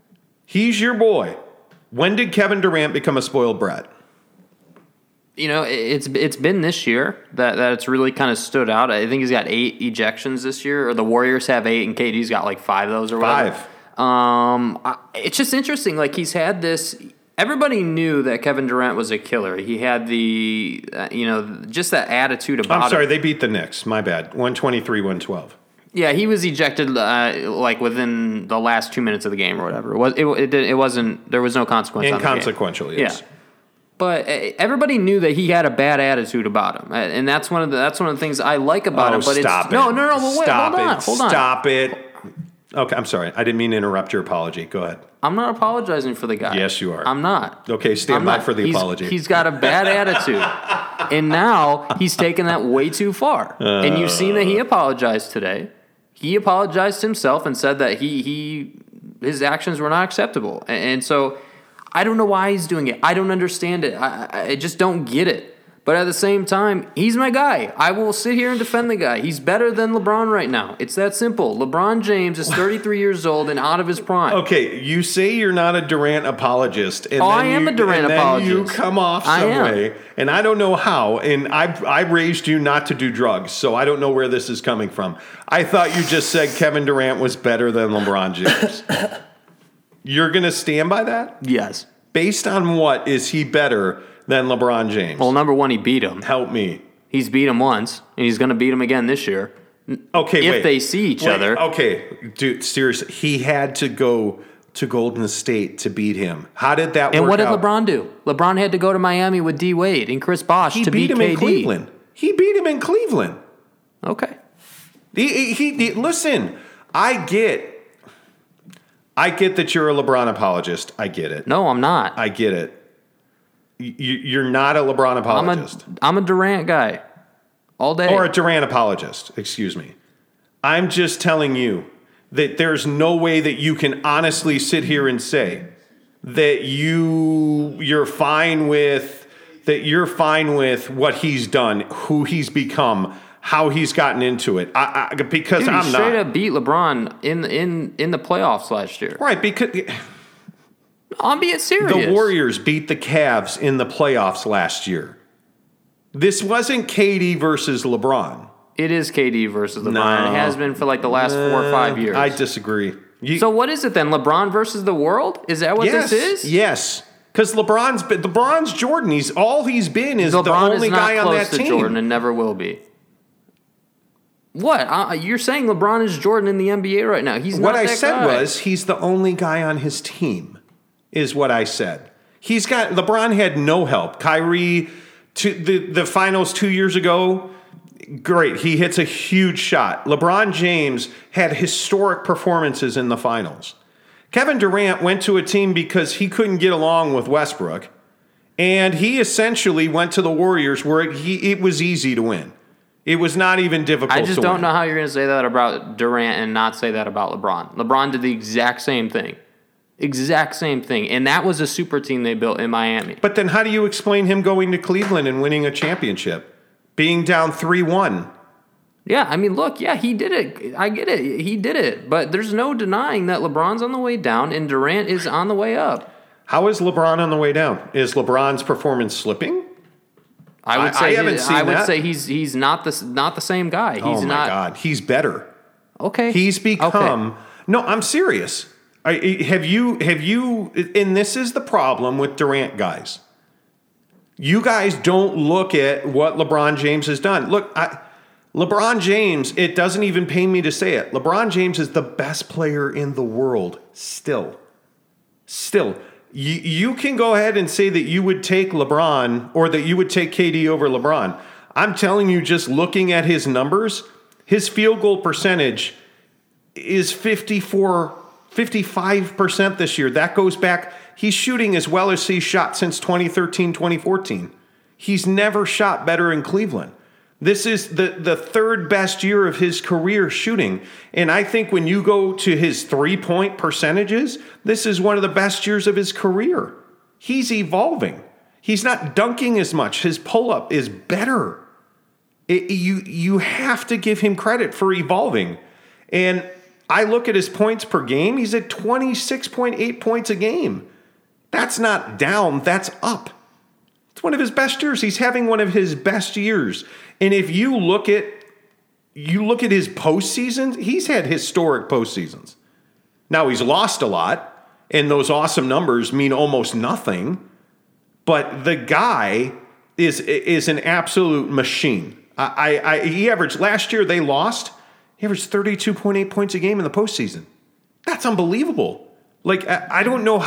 Speaker 1: When did Kevin Durant become a spoiled brat?
Speaker 2: You know, it's been this year that it's really kind of stood out. I think he's got 8 ejections this year, or the Warriors have 8, and KD's got like 5 of those or whatever.
Speaker 1: 5.
Speaker 2: It's just interesting. Like, he's had this everybody knew that Kevin Durant was a killer. He had the, just that attitude about him.
Speaker 1: I'm sorry, they beat the Knicks. My bad. 123-112.
Speaker 2: Yeah, he was ejected within the last 2 minutes of the game or whatever. It wasn't. There was no consequence.
Speaker 1: Inconsequential,
Speaker 2: on the game.
Speaker 1: yes.
Speaker 2: Yeah. But everybody knew that he had a bad attitude about him, and that's one of the things I like about him. But
Speaker 1: stop it!
Speaker 2: No. Wait, hold on.
Speaker 1: Stop it! Okay, I'm sorry. I didn't mean to interrupt your apology. Go ahead.
Speaker 2: I'm not apologizing for the guy.
Speaker 1: Yes, you are.
Speaker 2: I'm not.
Speaker 1: Okay, stand by for the apology.
Speaker 2: He's got a bad attitude, and now he's taken that way too far. And you've seen that he apologized today. He apologized to himself and said that his actions were not acceptable, and so. I don't know why he's doing it. I don't understand it. I just don't get it. But at the same time, he's my guy. I will sit here and defend the guy. He's better than LeBron right now. It's that simple. LeBron James is 33 years old and out of his prime.
Speaker 1: Okay, you say you're not a Durant apologist. And
Speaker 2: I am a Durant apologist.
Speaker 1: Then you come off some way, and I don't know how. And I raised you not to do drugs, so I don't know where this is coming from. I thought you just said Kevin Durant was better than LeBron James. You're going to stand by that?
Speaker 2: Yes.
Speaker 1: Based on what is he better than LeBron James?
Speaker 2: Well, number one, he beat him.
Speaker 1: Help me.
Speaker 2: He's beat him once, and he's going to beat him again this year.
Speaker 1: Okay,
Speaker 2: if they see each other.
Speaker 1: Okay, dude, seriously. He had to go to Golden State to beat him. How did that work out?
Speaker 2: And what did LeBron do? LeBron had to go to Miami with D. Wade and Chris Bosh to beat KD.
Speaker 1: He beat him in Cleveland. He beat him in Cleveland.
Speaker 2: Okay.
Speaker 1: Listen, I get that you're a LeBron apologist. I get it.
Speaker 2: No, I'm not.
Speaker 1: I get it. You're not a LeBron apologist.
Speaker 2: I'm a Durant guy. All day.
Speaker 1: Or a Durant apologist, excuse me. I'm just telling you that there's no way that you can honestly sit here and say that you're fine with what he's done, who he's become, how he's gotten into it. Because
Speaker 2: Dude,
Speaker 1: I'm
Speaker 2: he
Speaker 1: not.
Speaker 2: Straight up beat LeBron in the playoffs last year.
Speaker 1: Right, because
Speaker 2: I'm being serious.
Speaker 1: The Warriors beat the Cavs in the playoffs last year. This wasn't KD versus LeBron.
Speaker 2: It is KD versus LeBron.
Speaker 1: No.
Speaker 2: It has been for like the last 4 or 5 years.
Speaker 1: I disagree.
Speaker 2: So what is it then? LeBron versus the world? Is that what this is?
Speaker 1: Yes. Because LeBron's Jordan. All he's been is
Speaker 2: LeBron
Speaker 1: the only
Speaker 2: is not
Speaker 1: guy on
Speaker 2: close
Speaker 1: that
Speaker 2: to
Speaker 1: team.
Speaker 2: Jordan and never will be. What? You're saying LeBron is Jordan in the NBA right now. He's not that guy.
Speaker 1: What I said was he's the only guy on his team, is what I said. LeBron had no help. Kyrie, to the finals 2 years ago, great. He hits a huge shot. LeBron James had historic performances in the finals. Kevin Durant went to a team because he couldn't get along with Westbrook, and he essentially went to the Warriors where it was easy to win. It was not even difficult to win.
Speaker 2: I just don't know how you're going to say that about Durant and not say that about LeBron. LeBron did the exact same thing. Exact same thing. And that was a super team they built in Miami.
Speaker 1: But then how do you explain him going to Cleveland and winning a championship? Being down 3-1.
Speaker 2: Yeah, I mean, look, yeah, he did it. I get it. He did it. But there's no denying that LeBron's on the way down and Durant is on the way up.
Speaker 1: How is LeBron on the way down? Is LeBron's performance slipping?
Speaker 2: I would say
Speaker 1: I haven't seen that.
Speaker 2: I would say he's not the same guy. He's
Speaker 1: oh my God, he's better.
Speaker 2: Okay,
Speaker 1: he's become.
Speaker 2: Okay.
Speaker 1: No, I'm serious. Have you? And this is the problem with Durant guys. You guys don't look at what LeBron James has done. Look, LeBron James. It doesn't even pain me to say it. LeBron James is the best player in the world. Still. You can go ahead and say that you would take LeBron or that you would take KD over LeBron. I'm telling you, just looking at his numbers, his field goal percentage is 55% this year. That goes back. He's shooting as well as he's shot since 2013, 2014. He's never shot better in Cleveland. This is the third best year of his career shooting. And I think when you go to his 3-point percentages, this is one of the best years of his career. He's evolving. He's not dunking as much. His pull-up is better. You have to give him credit for evolving. And I look at his points per game. He's at 26.8 points a game. That's not down. That's up. It's one of his best years. He's having one of his best years. And if you look at his postseasons, he's had historic postseasons. Now he's lost a lot. and those awesome numbers mean almost nothing. But the guy is an absolute machine. He averaged, last year they lost, he averaged 32.8 points a game in the postseason. That's unbelievable. Like, I don't know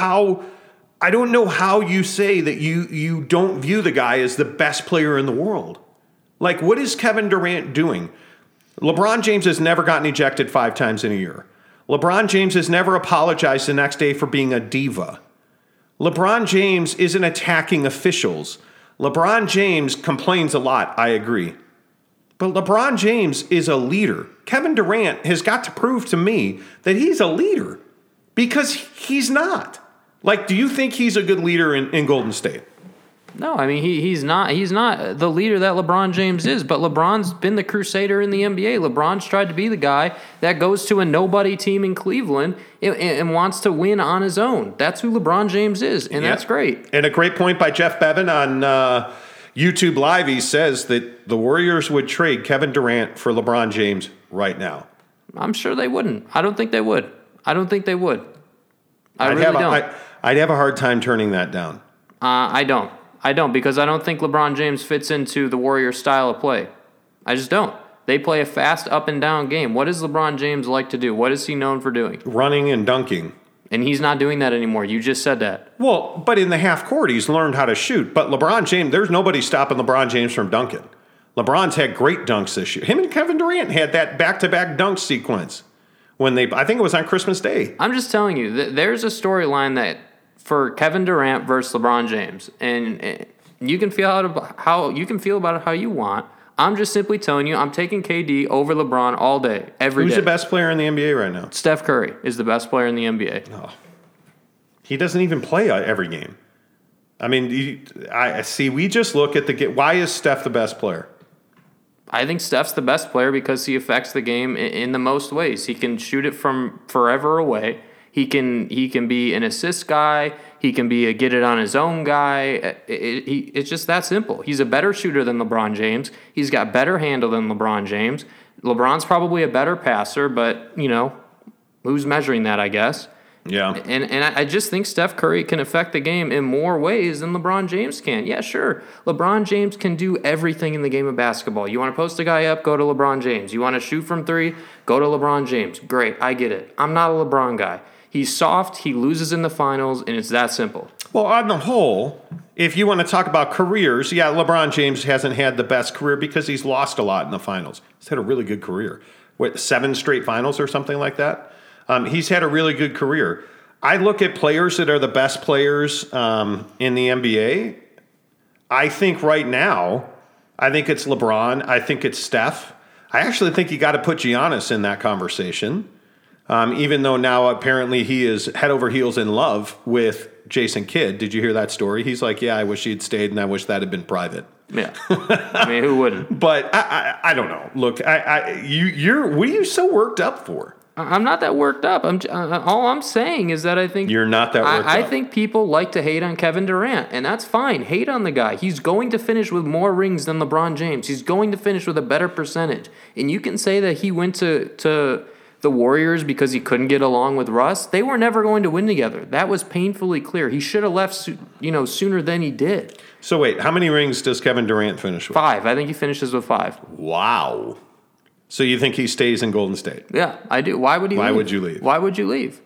Speaker 1: how you say that you don't view the guy as the best player in the world. Like, what is Kevin Durant doing? LeBron James has never gotten ejected 5 times in a year. LeBron James has never apologized the next day for being a diva. LeBron James isn't attacking officials. LeBron James complains a lot, I agree. But LeBron James is a leader. Kevin Durant has got to prove to me that he's a leader, because he's not. Like, do you think he's a good leader in Golden State?
Speaker 2: No, I mean, he's not the leader that LeBron James is, but LeBron's been the crusader in the NBA. LeBron's tried to be the guy that goes to a nobody team in Cleveland and wants to win on his own. That's who LeBron James is, and that's great.
Speaker 1: And a great point by Jeff Bevan on YouTube Live. He says that the Warriors would trade Kevin Durant for LeBron James right now.
Speaker 2: I'm sure they wouldn't. I don't think they would. I really don't.
Speaker 1: I'd have a hard time turning that down.
Speaker 2: I don't, because I don't think LeBron James fits into the Warriors' style of play. I just don't. They play a fast up and down game. What does LeBron James like to do? What is he known for doing?
Speaker 1: Running and dunking.
Speaker 2: And he's not doing that anymore. You just said that.
Speaker 1: Well, but in the half court, he's learned how to shoot. But LeBron James, there's nobody stopping LeBron James from dunking. LeBron's had great dunks this year. Him and Kevin Durant had that back-to-back dunk sequence I think it was on Christmas Day.
Speaker 2: I'm just telling you, there's a storyline that for Kevin Durant versus LeBron James, and you can feel how you can feel about it how you want. I'm just simply telling you, I'm taking KD over LeBron all day, every day.
Speaker 1: Who's the best player in the NBA right now?
Speaker 2: Steph Curry is the best player in the NBA.
Speaker 1: Oh. He doesn't even play every game. I mean, we just look at the game. Why is Steph the best player?
Speaker 2: I think Steph's the best player because he affects the game in the most ways. He can shoot it from forever away. He can be an assist guy. He can be a get it on his own guy. It's just that simple. He's a better shooter than LeBron James. He's got better handle than LeBron James. LeBron's probably a better passer, but, who's measuring that, I guess?
Speaker 1: Yeah.
Speaker 2: And I just think Steph Curry can affect the game in more ways than LeBron James can. Yeah, sure. LeBron James can do everything in the game of basketball. You want to post a guy up, go to LeBron James. You want to shoot from 3, go to LeBron James. Great, I get it. I'm not a LeBron guy. He's soft, he loses in the finals, and it's that simple.
Speaker 1: Well, on the whole, if you want to talk about careers, yeah, LeBron James hasn't had the best career because he's lost a lot in the finals. He's had a really good career. 7 straight finals or something like that? He's had a really good career. I look at players that are the best players in the NBA. I think right now, I think it's LeBron. I think it's Steph. I actually think you got to put Giannis in that conversation, even though now apparently he is head over heels in love with Jason Kidd. Did you hear that story? He's like, yeah, I wish he'd stayed and I wish that had been private.
Speaker 2: Yeah. I mean, who wouldn't?
Speaker 1: But I don't know. Look, what are you so worked up for?
Speaker 2: I'm not that worked up. All I'm saying is that I think
Speaker 1: you're not that worked up.
Speaker 2: I think people like to hate on Kevin Durant, and that's fine. Hate on the guy. He's going to finish with more rings than LeBron James. He's going to finish with a better percentage. And you can say that he went to the Warriors because he couldn't get along with Russ. They were never going to win together. That was painfully clear. He should have left sooner than he did.
Speaker 1: So wait, how many rings does Kevin Durant finish with?
Speaker 2: 5. I think he finishes with 5.
Speaker 1: Wow. So you think he stays in Golden State?
Speaker 2: Yeah, I do. Why would he leave?
Speaker 1: Why would you leave?
Speaker 2: Why would you leave?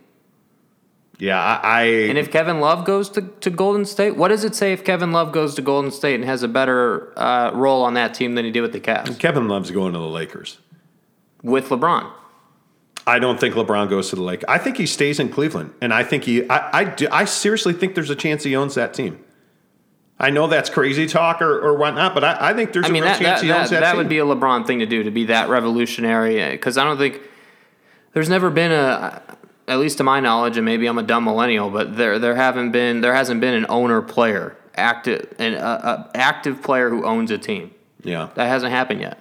Speaker 1: Yeah,
Speaker 2: And if Kevin Love goes to Golden State, what does it say if Kevin Love goes to Golden State and has a better role on that team than he did with the Cavs?
Speaker 1: Kevin Love's going to the Lakers.
Speaker 2: With LeBron.
Speaker 1: I don't think LeBron goes to the Lakers. I think he stays in Cleveland, and I think I seriously think there's a chance he owns that team. I know that's crazy talk or whatnot, but I think there's a real chance he owns that team.
Speaker 2: That would be a LeBron thing to do, to be that revolutionary, because I don't think there's never been at least to my knowledge, and maybe I'm a dumb millennial, but there hasn't been an owner player, active player who owns a team.
Speaker 1: Yeah.
Speaker 2: That hasn't happened yet.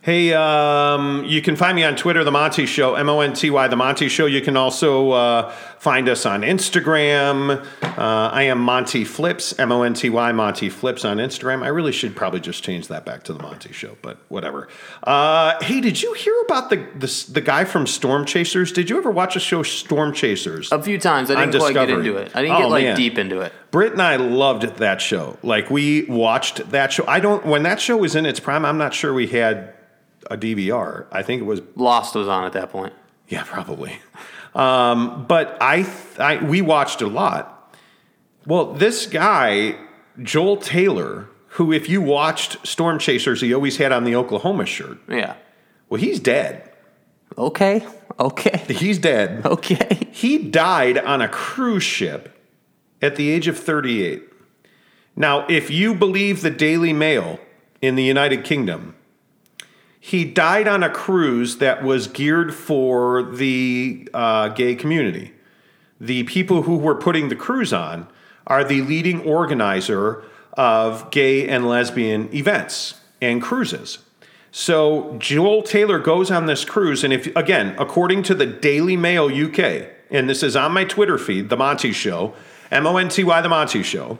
Speaker 1: Hey, you can find me on Twitter, The Monty Show, Monty, The Monty Show. You can also find us on Instagram. I am Monty Flips, Monty, Monty Flips on Instagram. I really should probably just change that back to The Monty Show, but whatever. Hey, did you hear about the guy from Storm Chasers? Did you ever watch the show Storm Chasers?
Speaker 2: A few times. I didn't quite get into it. I didn't get deep into it.
Speaker 1: Britt and I loved that show. Like, we watched that show. When that show was in its prime, I'm not sure we had a DVR. I think it was
Speaker 2: Lost was on at that point.
Speaker 1: Yeah, probably. But we watched a lot. Well, this guy, Joel Taylor, who if you watched Storm Chasers, he always had on the Oklahoma shirt.
Speaker 2: Yeah.
Speaker 1: Well, he's dead.
Speaker 2: Okay.
Speaker 1: He's dead.
Speaker 2: Okay.
Speaker 1: He died on a cruise ship at the age of 38. Now, if you believe the Daily Mail in the United Kingdom, he died on a cruise that was geared for the gay community. The people who were putting the cruise on are the leading organizer of gay and lesbian events and cruises. So Joel Taylor goes on this cruise, and if again, according to the Daily Mail UK, and this is on my Twitter feed, The Monty Show, Monty, The Monty Show,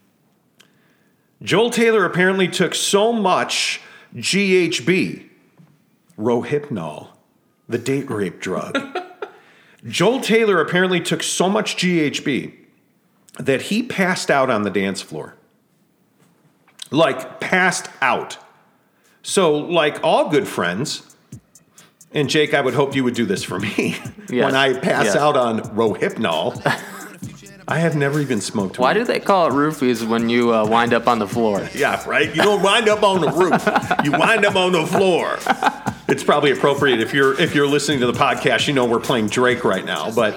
Speaker 1: Joel Taylor apparently took so much GHB, Rohypnol, the date rape drug. Joel Taylor apparently took so much GHB that he passed out on the dance floor. Like, passed out. So, like all good friends, and Jake, I would hope you would do this for me.
Speaker 2: Yes.
Speaker 1: When I pass out on Rohypnol. I have never even smoked weed.
Speaker 2: Why do they call it roofies when you wind up on the floor?
Speaker 1: Yeah, right? You don't wind up on the roof. You wind up on the floor. It's probably appropriate if you're listening to the podcast. You know we're playing Drake right now, but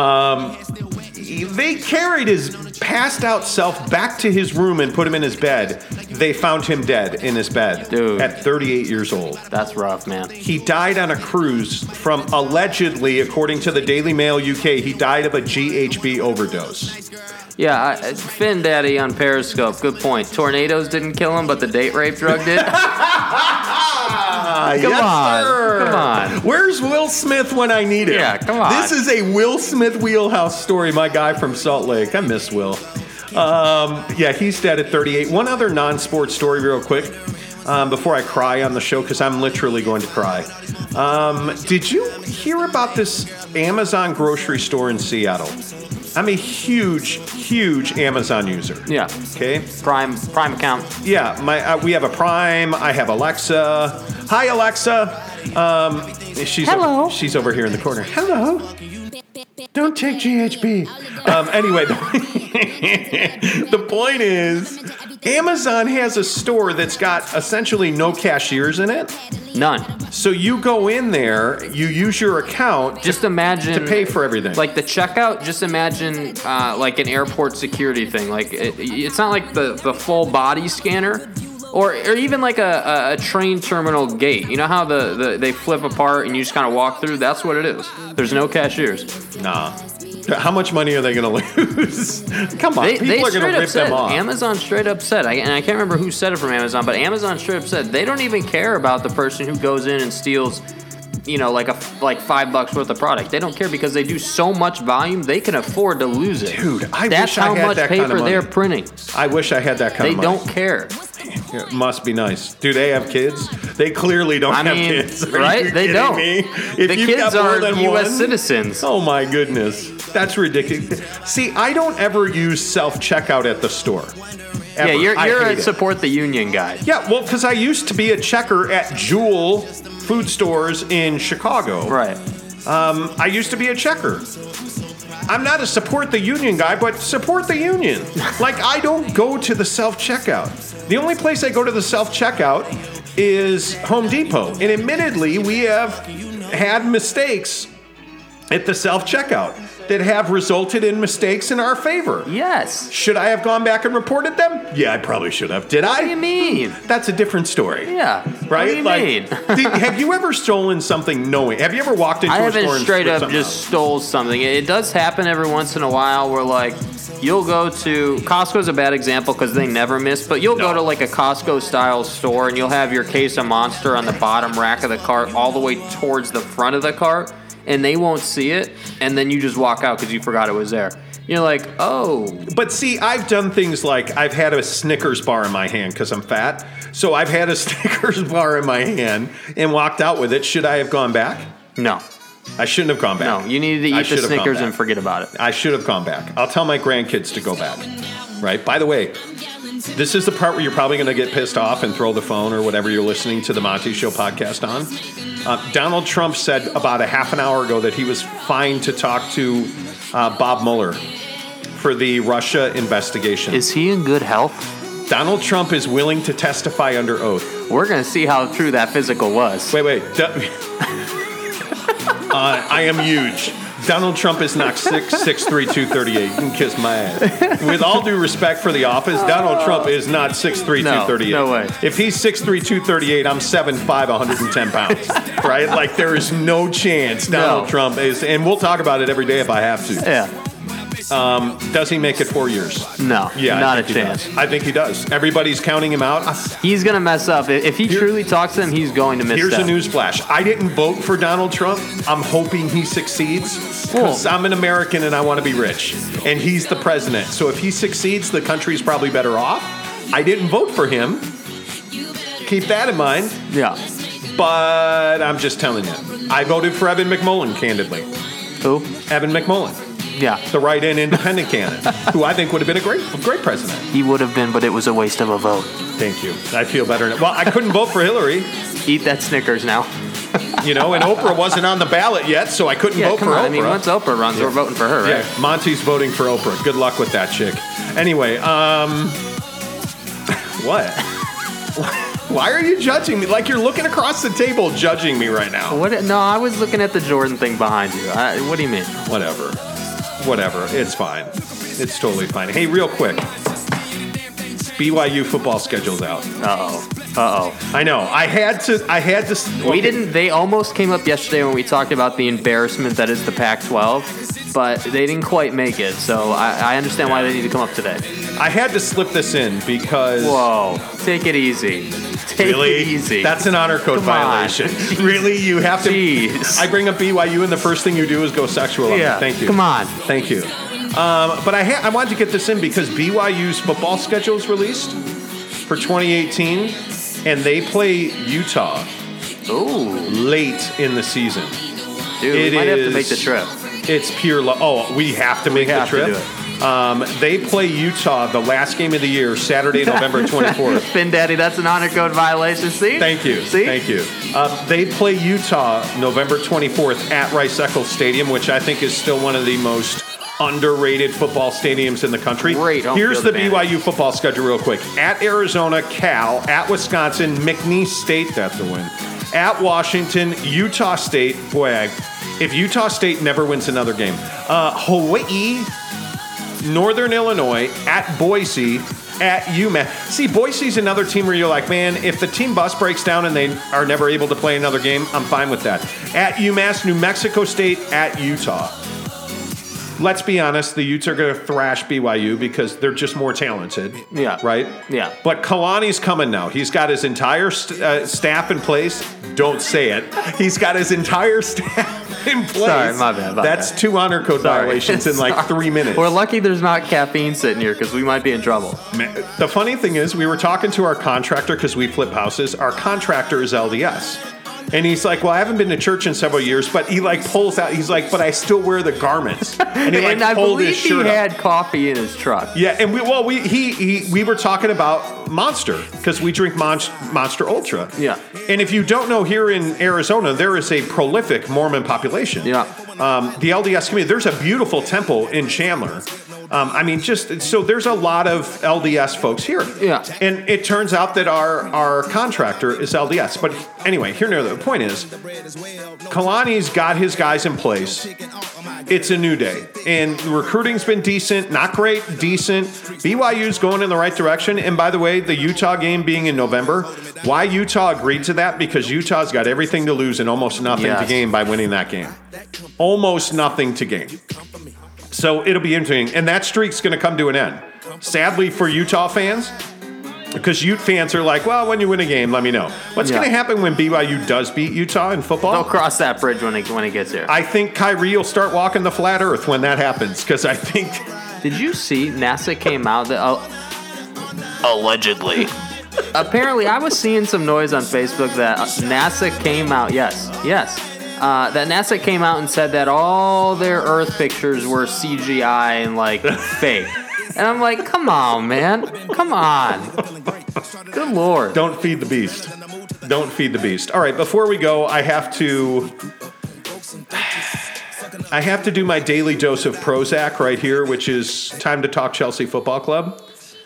Speaker 1: they carried his passed out self back to his room and put him in his bed. They found him dead in his bed.
Speaker 2: Dude.
Speaker 1: At 38 years old.
Speaker 2: That's rough, man.
Speaker 1: He died on a cruise from, allegedly, according to the Daily Mail UK, he died of a GHB overdose.
Speaker 2: Yeah, Finn Daddy on Periscope, good point. Tornadoes didn't kill him, but the date rape drug did. Come on.
Speaker 1: Where's Will Smith when I need him?
Speaker 2: Yeah, come on.
Speaker 1: This is a Will Smith wheelhouse story, my guy from Salt Lake. I miss Will. Yeah, he's dead at 38. One other non-sports story real quick before I cry on the show, because I'm literally going to cry. Did you hear about this Amazon grocery store in Seattle? I'm a huge Amazon user.
Speaker 2: Yeah.
Speaker 1: Okay.
Speaker 2: Prime account.
Speaker 1: Yeah. We have a Prime. I have Alexa. Hi, Alexa.
Speaker 2: Hello.
Speaker 1: She's over here in the corner. Hello. Don't take GHB. Anyway, the point is, Amazon has a store that's got essentially no cashiers in it.
Speaker 2: None.
Speaker 1: So you go in there, you use your account
Speaker 2: just imagine
Speaker 1: to pay for everything.
Speaker 2: Like the checkout, just imagine like an airport security thing. Like it's not like the full body scanner. Or even like a train terminal gate. You know how they flip apart and you just kind of walk through? That's what it is. There's no cashiers.
Speaker 1: Nah. How much money are they going to lose? Come on, people are going to rip them off.
Speaker 2: Amazon straight up said, and I can't remember who said it from Amazon, but Amazon straight up said they don't even care about the person who goes in and steals, like $5 worth of product. They don't care because they do so much volume, they can afford to lose it.
Speaker 1: Dude,
Speaker 2: That's how much paper they're printing.
Speaker 1: I wish I had that kind of money.
Speaker 2: They don't care.
Speaker 1: It must be nice. Do they have kids? They clearly don't have kids.
Speaker 2: Right? They don't.
Speaker 1: Me?
Speaker 2: The kids are U.S. citizens.
Speaker 1: Oh my goodness. That's ridiculous. See, I don't ever use self-checkout at the store. Ever.
Speaker 2: Yeah, you're a support the union guy.
Speaker 1: Yeah, well, because I used to be a checker at Jewel food stores in Chicago.
Speaker 2: Right.
Speaker 1: I used to be a checker. I'm not a support the union guy, but support the union. Like, I don't go to the self-checkout. The only place I go to the self-checkout is Home Depot. And admittedly, we have had mistakes at the self-checkout. that have resulted in mistakes in our favor.
Speaker 2: Yes.
Speaker 1: Should I have gone back and reported them? Yeah, I probably should have. Did I?
Speaker 2: What do you mean?
Speaker 1: That's a different story.
Speaker 2: Yeah.
Speaker 1: Right?
Speaker 2: What do you mean?
Speaker 1: Have you ever stolen something knowing? Have you ever walked into a store and
Speaker 2: straight up
Speaker 1: something
Speaker 2: just stole something. It does happen every once in a while where, like, you'll go to Costco's a bad example because they never miss, but you'll go to like a Costco style store and you'll have your case of Monster on the bottom rack of the cart all the way towards the front of the cart, and they won't see it, and then you just walk out because you forgot it was there. You're like, oh.
Speaker 1: But see, I've done things like I've had a Snickers bar in my hand because I'm fat. So I've had a Snickers bar in my hand and walked out with it. Should I have gone back?
Speaker 2: No.
Speaker 1: I shouldn't have gone back.
Speaker 2: No, you needed to eat the Snickers and forget about it.
Speaker 1: I should have gone back. I'll tell my grandkids to go back. Right? By the way, this is the part where you're probably going to get pissed off and throw the phone or whatever you're listening to the Monty Show podcast on. Donald Trump said about a half an hour ago that he was fine to talk to Bob Mueller for the Russia investigation.
Speaker 2: Is he in good health?
Speaker 1: Donald Trump is willing to testify under oath.
Speaker 2: We're going to see how true that physical was.
Speaker 1: Wait. I am huge. Donald Trump is not 6'3", 238. You can kiss my ass. With all due respect for the office, Donald Trump is not 6'3", 238.
Speaker 2: No way.
Speaker 1: If he's 6'3", 238, I'm 7'5", 110 pounds. Right? Like, there is no chance Donald Trump is, and we'll talk about it every day if I have to.
Speaker 2: Yeah.
Speaker 1: Does he make it 4 years?
Speaker 2: No,
Speaker 1: yeah,
Speaker 2: not a chance.
Speaker 1: I think he does. Everybody's counting him out.
Speaker 2: He's going to mess up. If he truly talks to them, he's going to miss
Speaker 1: Here's
Speaker 2: out.
Speaker 1: a news flash. I didn't vote for Donald Trump. I'm hoping he succeeds because I'm an American and I want to be rich. And he's the president. So if he succeeds, the country's probably better off. I didn't vote for him. Keep that in mind.
Speaker 2: Yeah.
Speaker 1: But I'm just telling you. I voted for Evan McMullen, candidly.
Speaker 2: Who?
Speaker 1: Evan McMullen.
Speaker 2: Yeah.
Speaker 1: The write-in independent candidate, who I think would have been a great president.
Speaker 2: He would have been, but it was a waste of a vote.
Speaker 1: Thank you. I feel better now. Well, I couldn't vote for Hillary.
Speaker 2: Eat that Snickers now.
Speaker 1: You know, and Oprah wasn't on the ballot yet, so I couldn't vote for Oprah.
Speaker 2: I mean, once Oprah runs, we're voting for her, right?
Speaker 1: Yeah, Monty's voting for Oprah. Good luck with that chick. Anyway, what? Why are you judging me? Like you're looking across the table judging me right now.
Speaker 2: What? No, I was looking at the Jordan thing behind you. What do you mean?
Speaker 1: Whatever. It's fine. It's totally fine. Hey, real quick. BYU football schedule's out.
Speaker 2: Uh-oh.
Speaker 1: I know. I had to. Okay.
Speaker 2: We didn't. They almost came up yesterday when we talked about the embarrassment that is the Pac-12, but they didn't quite make it. So I understand why they need to come up today.
Speaker 1: I had to slip this in because.
Speaker 2: Whoa. Take it easy. Take it easy.
Speaker 1: That's an honor code violation. Really? You have to.
Speaker 2: Jeez.
Speaker 1: I bring up BYU and the first thing you do is go sexual.
Speaker 2: Yeah.
Speaker 1: Thank you.
Speaker 2: Come on.
Speaker 1: Thank you. But I wanted to get this in because BYU's football schedule is released for 2018, and they play Utah late in the season.
Speaker 2: Dude, we might have to make the trip.
Speaker 1: It's pure luck. Oh, we have to make the trip?
Speaker 2: To do it.
Speaker 1: They play Utah the last game of the year, Saturday, November 24th.
Speaker 2: Finn Daddy, that's an honor code violation. See?
Speaker 1: Thank you.
Speaker 2: See?
Speaker 1: Thank you. They play Utah November 24th at Rice-Eccles Stadium, which I think is still one of the most underrated football stadiums in the country.
Speaker 2: Great home
Speaker 1: Here's
Speaker 2: field
Speaker 1: the
Speaker 2: advantage.
Speaker 1: BYU football schedule real quick. At Arizona, Cal. At Wisconsin, McNeese State, that's a win. At Washington, Utah State. Boy, if Utah State never wins another game. Hawaii, Northern Illinois, at Boise, at UMass. See, Boise's another team where you're like, man, if the team bus breaks down and they are never able to play another game, I'm fine with that. At UMass, New Mexico State, at Utah. Let's be honest, the Utes are going to thrash BYU because they're just more talented.
Speaker 2: Yeah.
Speaker 1: Right?
Speaker 2: Yeah.
Speaker 1: But Kalani's coming now. He's got his entire staff in place. Don't say it. He's got his entire staff in place.
Speaker 2: Sorry, my bad.
Speaker 1: That's 2 honor code violations in like 3 minutes.
Speaker 2: We're lucky there's not caffeine sitting here because we might be in trouble.
Speaker 1: Man, the funny thing is, we were talking to our contractor because we flip houses. Our contractor is LDS. And he's like, well, I haven't been to church in several years, but he like pulls out, he's like, but I still wear the garments. And he like
Speaker 2: I
Speaker 1: pulled
Speaker 2: believe
Speaker 1: his shirt
Speaker 2: he
Speaker 1: up.
Speaker 2: had coffee in his truck.
Speaker 1: Yeah, and we were talking about Monster because we drink Monster Ultra.
Speaker 2: Yeah.
Speaker 1: And if you don't know, here in Arizona, there is a prolific Mormon population.
Speaker 2: Yeah.
Speaker 1: The LDS community, there's a beautiful temple in Chandler. I mean, just so there's a lot of LDS folks here.
Speaker 2: Yeah.
Speaker 1: And it turns out that our contractor is LDS. But anyway, the point is, Kalani's got his guys in place. it's a new day. And recruiting's been decent, not great, decent. BYU's going in the right direction. And by the way, the Utah game being in November, why Utah agreed to that? Because Utah's got everything to lose and almost nothing to gain by winning that game. Almost nothing to gain. So it'll be interesting. And that streak's going to come to an end. Sadly for Utah fans, because Ute fans are like, well, when you win a game, let me know. What's going to happen when BYU does beat Utah in football?
Speaker 2: They'll cross that bridge when it gets there.
Speaker 1: I think Kyrie will start walking the flat earth when that happens, because I think...
Speaker 2: Did you see NASA came out that... allegedly. Apparently, I was seeing some noise on Facebook that NASA came out... Yes. That NASA came out and said that all their Earth pictures were CGI and, like, fake. And I'm like, come on, man. Come on. Good Lord.
Speaker 1: Don't feed the beast. Don't feed the beast. All right, before we go, I have to do my daily dose of Prozac right here, which is time to talk Chelsea Football Club.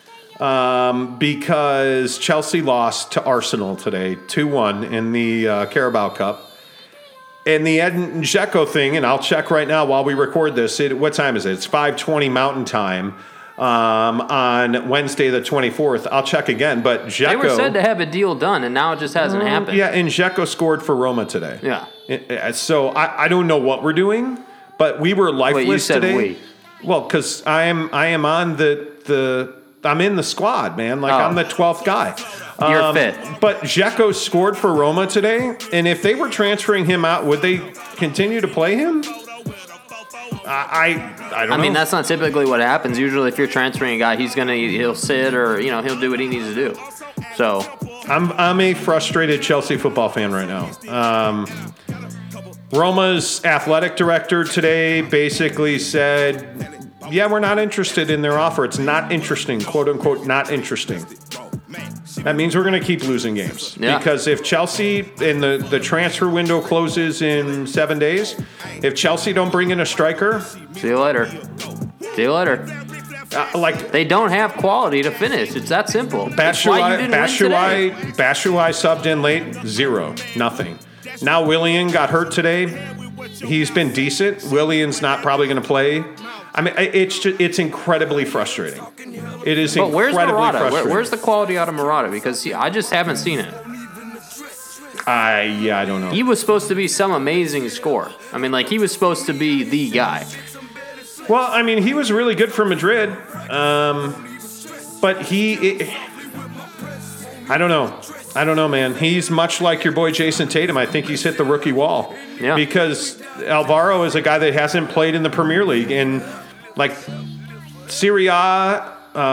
Speaker 1: Because Chelsea lost to Arsenal today, 2-1 in the Carabao Cup. And the Edin Dzeko thing, and I'll check right now while we record this. What time is it? It's 5:20 Mountain Time. On Wednesday the 24th. I'll check again, but Dzeko...
Speaker 2: They were said to have a deal done, and now it just hasn't happened.
Speaker 1: Yeah, and Dzeko scored for Roma today.
Speaker 2: Yeah.
Speaker 1: So I don't know what we're doing, but we were lifeless today.
Speaker 2: Wait, you said
Speaker 1: today. Well, because I am on I'm in the squad, man. Like, I'm the 12th guy.
Speaker 2: You're fit.
Speaker 1: But Dzeko scored for Roma today, and if they were transferring him out, would they continue to play him? I don't know.
Speaker 2: I mean, that's not typically what happens. Usually, if you're transferring a guy, he'll sit or he'll do what he needs to do. So
Speaker 1: I'm a frustrated Chelsea football fan right now. Roma's athletic director today basically said, "Yeah, we're not interested in their offer. It's not interesting, quote unquote, not interesting." That means we're going to keep losing games.
Speaker 2: Yeah.
Speaker 1: Because if Chelsea, and the transfer window closes in 7 days, if Chelsea don't bring in a striker...
Speaker 2: See you later. They don't have quality to finish. It's that simple.
Speaker 1: Batshuayi subbed in late, 0, nothing. Now Willian got hurt today. He's been decent. Willian's not probably going to play. I mean, it's incredibly frustrating. It is incredibly frustrating.
Speaker 2: Where's the quality out of Murata? Because I just haven't seen it.
Speaker 1: I don't know.
Speaker 2: He was supposed to be some amazing scorer. I mean, like, he was supposed to be the guy.
Speaker 1: Well, I mean, he was really good for Madrid. But I don't know, man. He's much like your boy Jason Tatum. I think he's hit the rookie wall.
Speaker 2: Yeah.
Speaker 1: Because Alvaro is a guy that hasn't played in the Premier League. And, like, Serie A,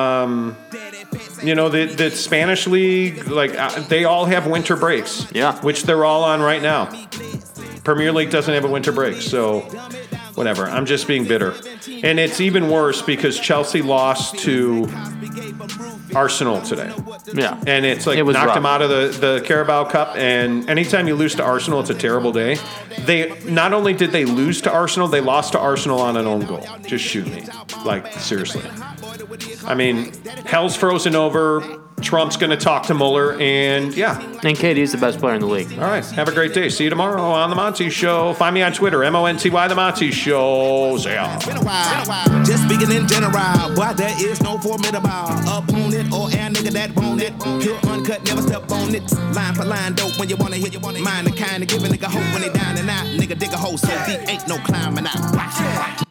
Speaker 1: the Spanish league, like, they all have winter breaks.
Speaker 2: Yeah.
Speaker 1: Which they're all on right now. Premier League doesn't have a winter break, so whatever. I'm just being bitter. And it's even worse because Chelsea lost to Arsenal today.
Speaker 2: Yeah.
Speaker 1: And it's like knocked them out of the Carabao Cup. And anytime you lose to Arsenal, it's a terrible day. They not only did they lose to Arsenal, they lost to Arsenal on an own goal. Just shoot me. Like, seriously. I mean, hell's frozen over. Trump's going to talk to Mueller, and yeah.
Speaker 2: And KD's the best player in the league.
Speaker 1: All right. Have a great day. See you tomorrow on The Monty Show. Find me on Twitter, MONTY The Monty Show. See ya.
Speaker 3: Just speaking in general, boy, there is no formidable opponent or a nigga that want it. Pure uncut, never step on it. Line for line, dope when you want to hit. Mind the kind of give a nigga hope when they down and out. Nigga dig a hole so deep, ain't no climbing out.